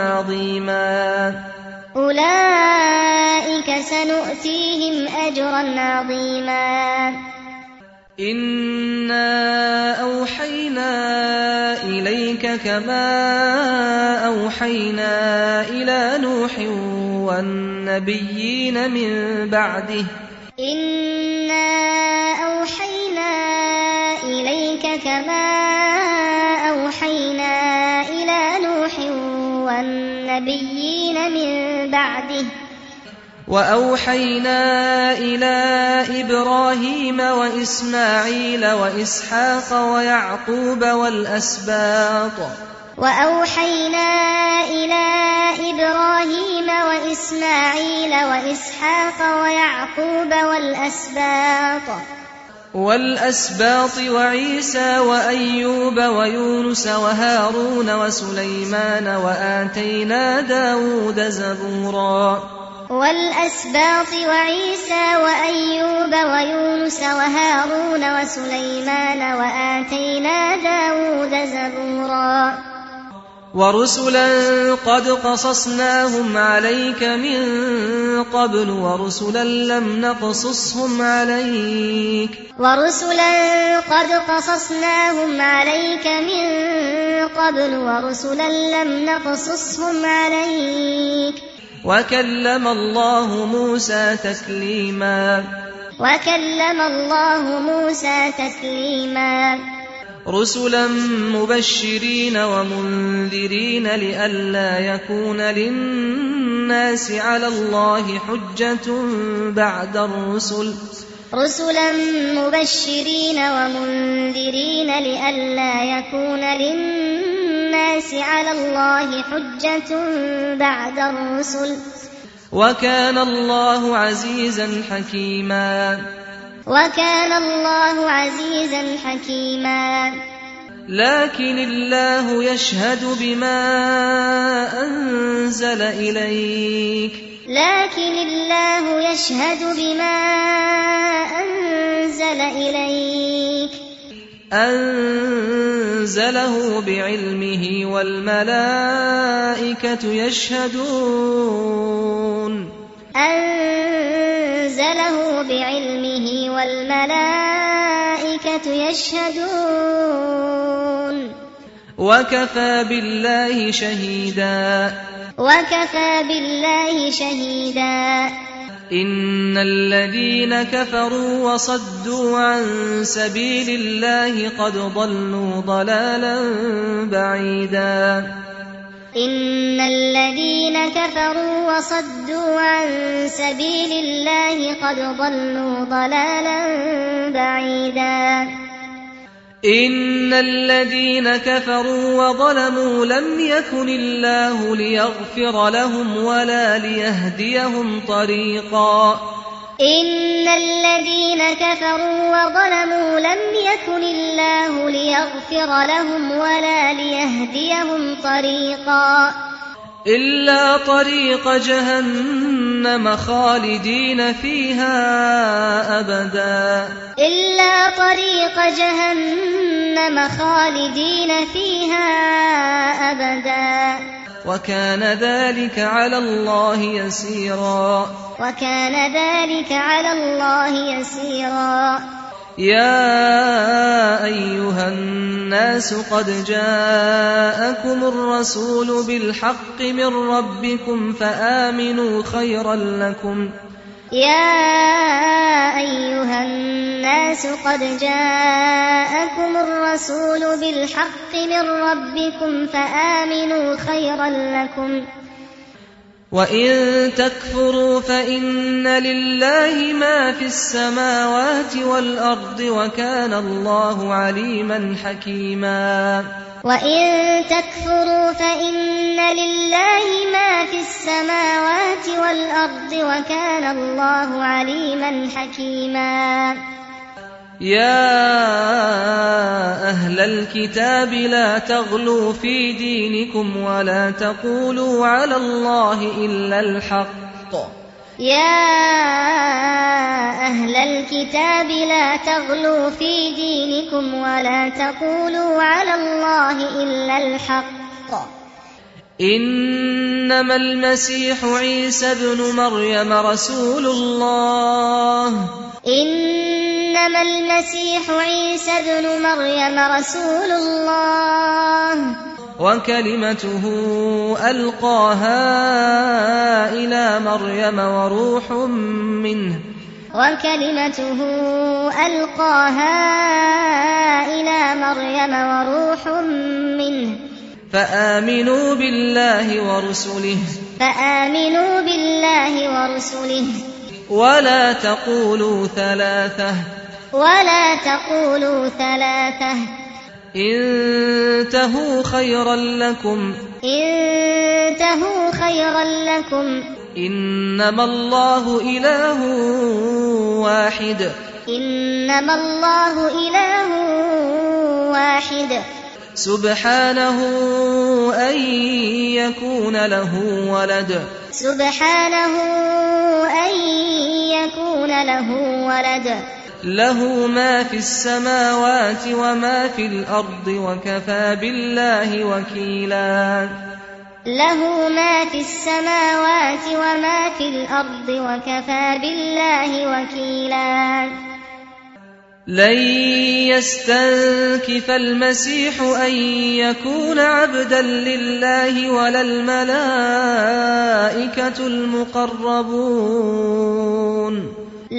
عظيما إنا أوحينا إليك كما أوحينا إلى نوح والنبيين من بعده وأوحينا إلى إبراهيم وإسماعيل وإسحاق ويعقوب والأسباط وأوحينا إلى إبراهيم وإسماعيل وإسحاق ويعقوب والأسباط وعيسى وأيوب ويونس وهارون وسليمان وآتينا داود زبورا. والأسباط وعيسى وأيوب ويونس وهارون وسليمان وآتينا داود زبورا. ورسلا قد قصصناهم عليك من قبل ورسلا لم نقصصهم عليك وكلم الله موسى تكليما رسلا مبشرين ومنذرين لئلا يكون للناس على الله حجة بعد الرسل وكان الله عزيزا حكيما. لكن الله يشهد بما أنزل إليك أنزله بعلمه والملائكة يشهدون وكفى بالله شهيدا. إن الذين كفروا وصدوا عن سبيل الله قد ضلوا ضلالا بعيدا. إن الذين كفروا وظلموا لم يكن الله ليغفر لهم ولا ليهديهم طريقا. إلا طريق جهنم خالدين فيها أبدا وكان ذلك على الله يسيرا. يا أيها الناس قد جاءكم الرسول بالحق من ربكم فآمنوا خيرا لكم وإن تكفروا فإن لله ما في السماوات والأرض وكان الله عليما حكيما. يا أهل الكتاب لا تغلوا في دينكم ولا تقولوا على الله إلا الحق إنما المسيح عيسى ابن مريم رسول الله وكلمته ألقاها إلى مريم وروح منه فآمنوا بالله ورسله ولا تقولوا ثلاثة انتهوا خيرا لكم إنما الله إله واحد سبحانه أن يكون له ولد له ما في السماوات وما في الأرض وكفى بالله وكيلا لن يستنكف المسيح أن يكون عبدا لله ولا الملائكة المقربون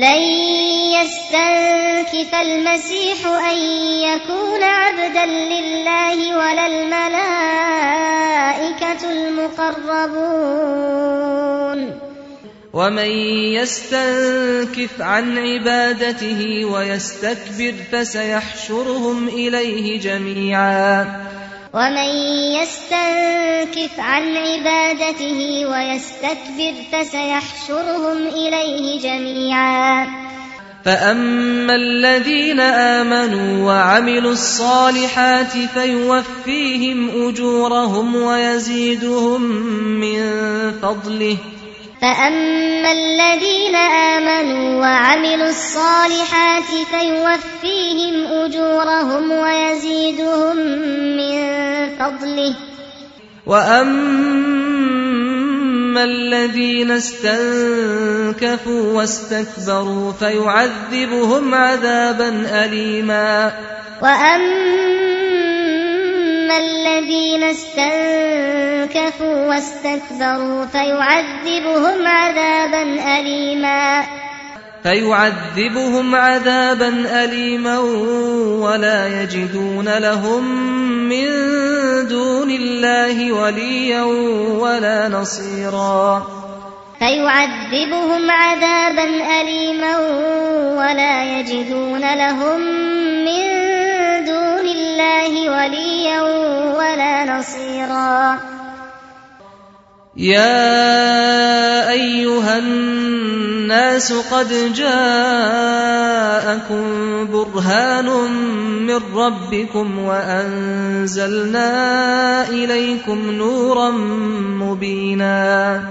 ومن يستنكف عن عبادته ويستكبر فسيحشرهم إليه جميعا فأما الذين آمنوا وعملوا الصالحات فيوفيهم أجورهم ويزيدهم من فضله وأما الذين استنكفوا واستكبروا فيعذبهم عذابا أليما ولا يجدون لهم من دون الله وليا ولا نصيرا يا أيها الناس قد جاءكم برهان من ربكم وأنزلنا إليكم نورا مبينا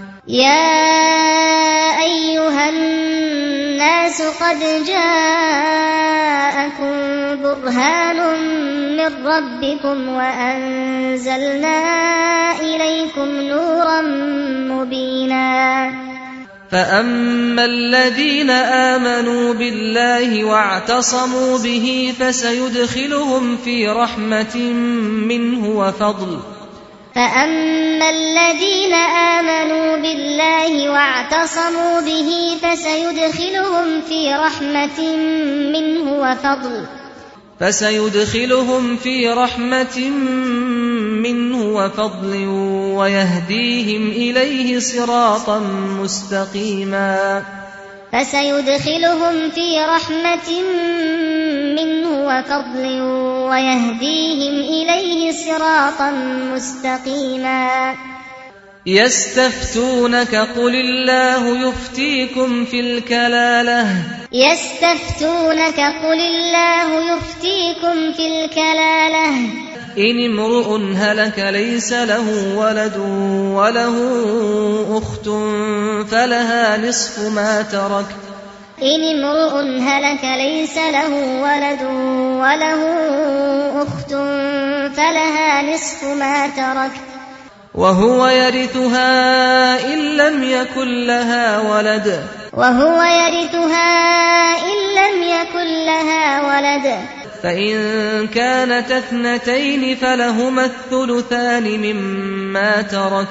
فأما الذين آمنوا بالله واعتصموا به فسيدخلهم في رحمة منه وفضل ويهديهم إليه صراطا مستقيما يستفتونك قل الله يفتيكم في الكلالة إن امرؤ هلك ليس له ولد وله أخت فلها نصف ما ترك وهو يرثها إن لم يكن لها ولد فإن كانت اثنتين فلهما الثلثان مما ترك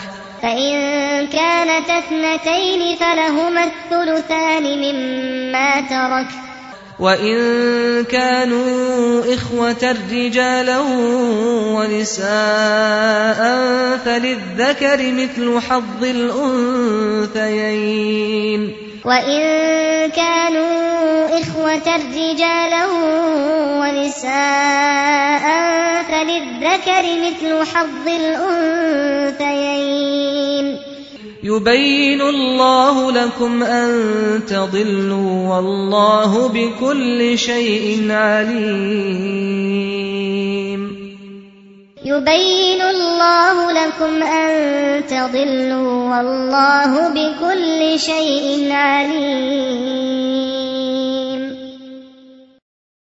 وإن كانوا إخوة رجالا ونساء فللذكر مثل حظ الأنثيين وإن كانوا إخوة رجالا ونساء فللذكر مثل حظ الأنثيين يبين الله لكم أن تضلوا والله بكل شيء عليم يبين الله لكم أن تضلوا والله بكل شيء عليم